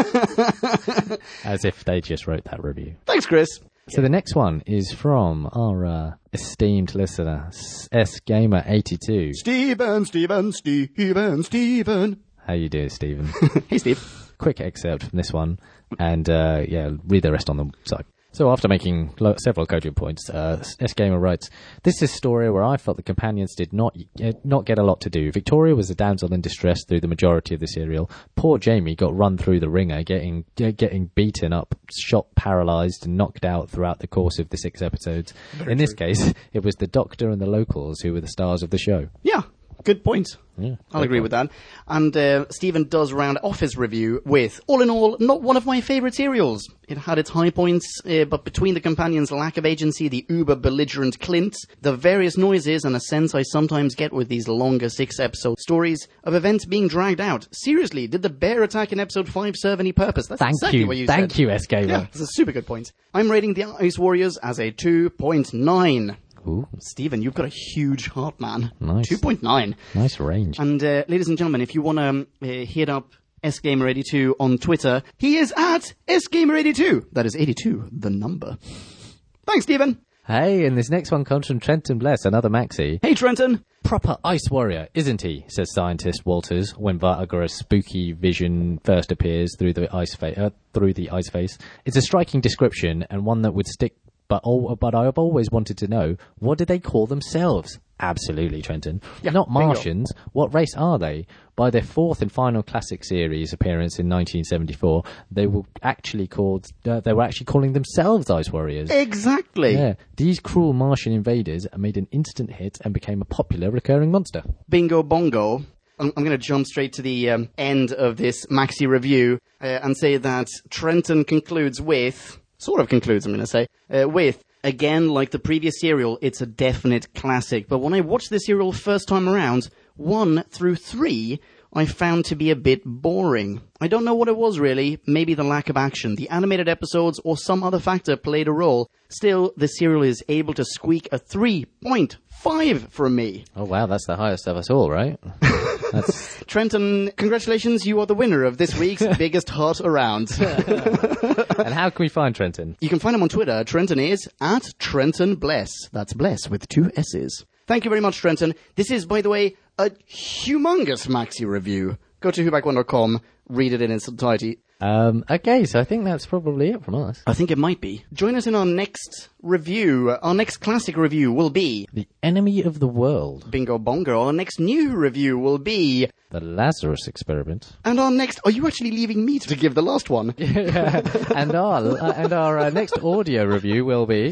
as if they just wrote that review. Thanks, Chris. So the next one is from our esteemed listener, SGamer82. Steven. How you doing, Stephen? Hey, Steve. Quick excerpt from this one, and read the rest on the side. So after making several cogent points, S-Gamer writes, "This is a story where I felt the companions did not get a lot to do. Victoria was a damsel in distress through the majority of the serial. Poor Jamie got run through the ringer, getting beaten up, shot, paralysed, and knocked out throughout the course of the 6 episodes. In this case, it was the Doctor and the locals who were the stars of the show." Yeah, good point. Yeah, I'll agree with that. And Stephen does round off his review with, all in all, not one of my favourite serials. It had its high points, but between the companions' lack of agency, the uber-belligerent Clint, the various noises, and a sense I sometimes get with these longer 6-episode stories of events being dragged out. Seriously, did the bear attack in episode 5 serve any purpose? That's exactly what you said. Thank you, S-Gamer. Yeah, that's a super good point. I'm rating the Ice Warriors as a 2.9. Ooh, Stephen, you've got a huge heart, man. Nice. 2.9. nice range. And ladies and gentlemen, if you want to hit up SGamer82 on Twitter, he is at SGamer82. That is 82, the number. Thanks, Stephen. Hey, and this next one comes from Trenton Bless, another Maxi. Hey, Trenton. Proper ice warrior, isn't he? Says scientist Walters when Viagra's spooky vision first appears through the ice face. It's a striking description and one that would stick. But I've always wanted to know, what do they call themselves? Absolutely, Trenton. Yeah, Not bingo. Martians. What race are they? By their 4th and final classic series appearance in 1974, they were actually calling themselves Ice Warriors. Exactly. Yeah, these cruel Martian invaders made an instant hit and became a popular recurring monster. Bingo bongo. I'm going to jump straight to the end of this maxi review and say that Trenton concludes with... Sort of concludes, I'm going to say, with, again, like the previous serial, it's a definite classic. But when I watched the serial first time around, 1 through 3, I found to be a bit boring. I don't know what it was really, maybe the lack of action. The animated episodes or some other factor played a role. Still, the serial is able to squeak a 3.5 from me. Oh, wow, that's the highest of us all, right? That's... Trenton, congratulations, you are the winner of this week's biggest heart around. And how can we find Trenton? You can find him on Twitter. Trenton is at Trenton Bless. That's Bless with 2 S's. Thank you very much, Trenton. This is, by the way, a humongous maxi review. Go to whoback1.com, read it in its entirety. Okay, so I think that's probably it from us. I think it might be. Join us in our next review. Our next classic review will be... The Enemy of the World. Bingo bongo. Our next new review will be... The Lazarus Experiment. And our next... Are you actually leaving me to give the last one? And our next audio review will be...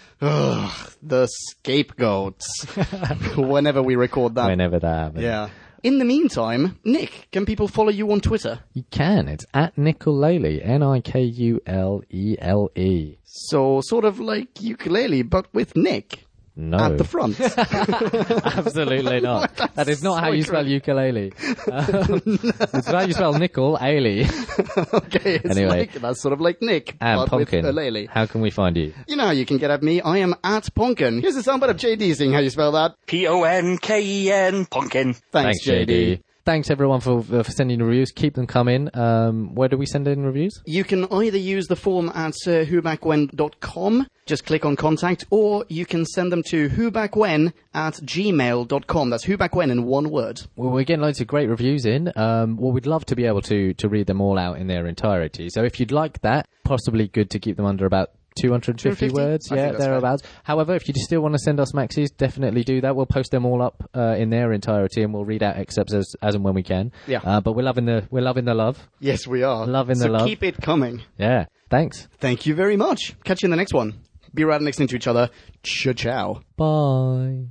The Scapegoats. Whenever we record that. Whenever that happens. Yeah. In the meantime, Nick, can people follow you on Twitter? You can. It's at Nikulele. Nikulele. So, sort of like ukulele, but with Nick. No. At the front. Absolutely not. That is not how you spell ukulele. It's how you spell nickel, ale. Okay, it's Anyway. that's sort of like Nick, And but Pumpkin. with a lele. How can we find you? You know how you can get at me. I am at Pumpkin. Here's the soundbite of JD saying how you spell that. Ponken, Pumpkin. Thanks, JD. Thanks, everyone, for sending reviews. Keep them coming. Where do we send in reviews? You can either use the form at whobackwen.com, just click on contact, or you can send them to whobackwen@gmail.com. That's whobackwen in one word. Well, we're getting loads of great reviews in. Well, we'd love to be able to read them all out in their entirety. So if you'd like that, possibly good to keep them under about 250 words, I think that's thereabouts. However, if you still want to send us maxis, definitely do that. We'll post them all up in their entirety, and we'll read out excerpts as and when we can. Yeah. But we're loving the love. Yes, we are. Loving the love. So keep it coming. Yeah. Thanks. Thank you very much. Catch you in the next one. Be right next to each other. Ciao. Bye.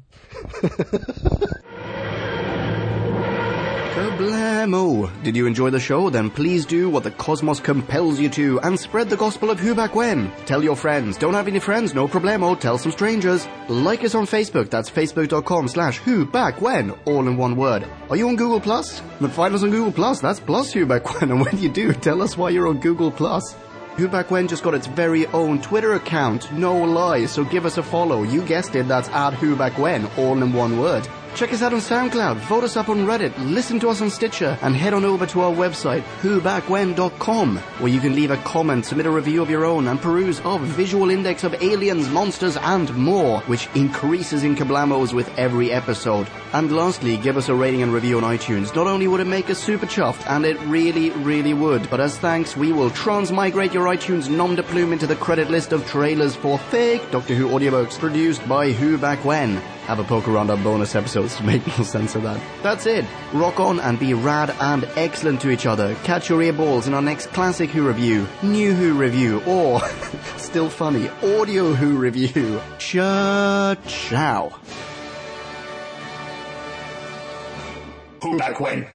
Kablamo! Did you enjoy the show? Then please do what the cosmos compels you to and spread the gospel of Who Back When. Tell your friends. Don't have any friends? No problemo. Tell some strangers. Like us on Facebook. That's facebook.com/whobackwhen, all in one word. Are you on Google Plus? Then find us on Google Plus. That's plus Who Back When. And when you do, tell us why you're on Google Plus. Who Back When just got its very own Twitter account. No lie. So give us a follow. You guessed it. That's at Who Back When, all in one word. Check us out on SoundCloud, vote us up on Reddit, listen to us on Stitcher, and head on over to our website, whobackwhen.com, where you can leave a comment, submit a review of your own, and peruse our visual index of aliens, monsters, and more, which increases in kablamos with every episode. And lastly, give us a rating and review on iTunes. Not only would it make us super chuffed, and it really, really would, but as thanks, we will transmigrate your iTunes nom de plume into the credit list of trailers for fake Doctor Who audiobooks produced by Who Back When. Have a poke around our bonus episodes to make more sense of that. That's it. Rock on and be rad and excellent to each other. Catch your earballs in our next classic Who review, new Who review, or, still funny, audio Who review. Ciao. Who Back When?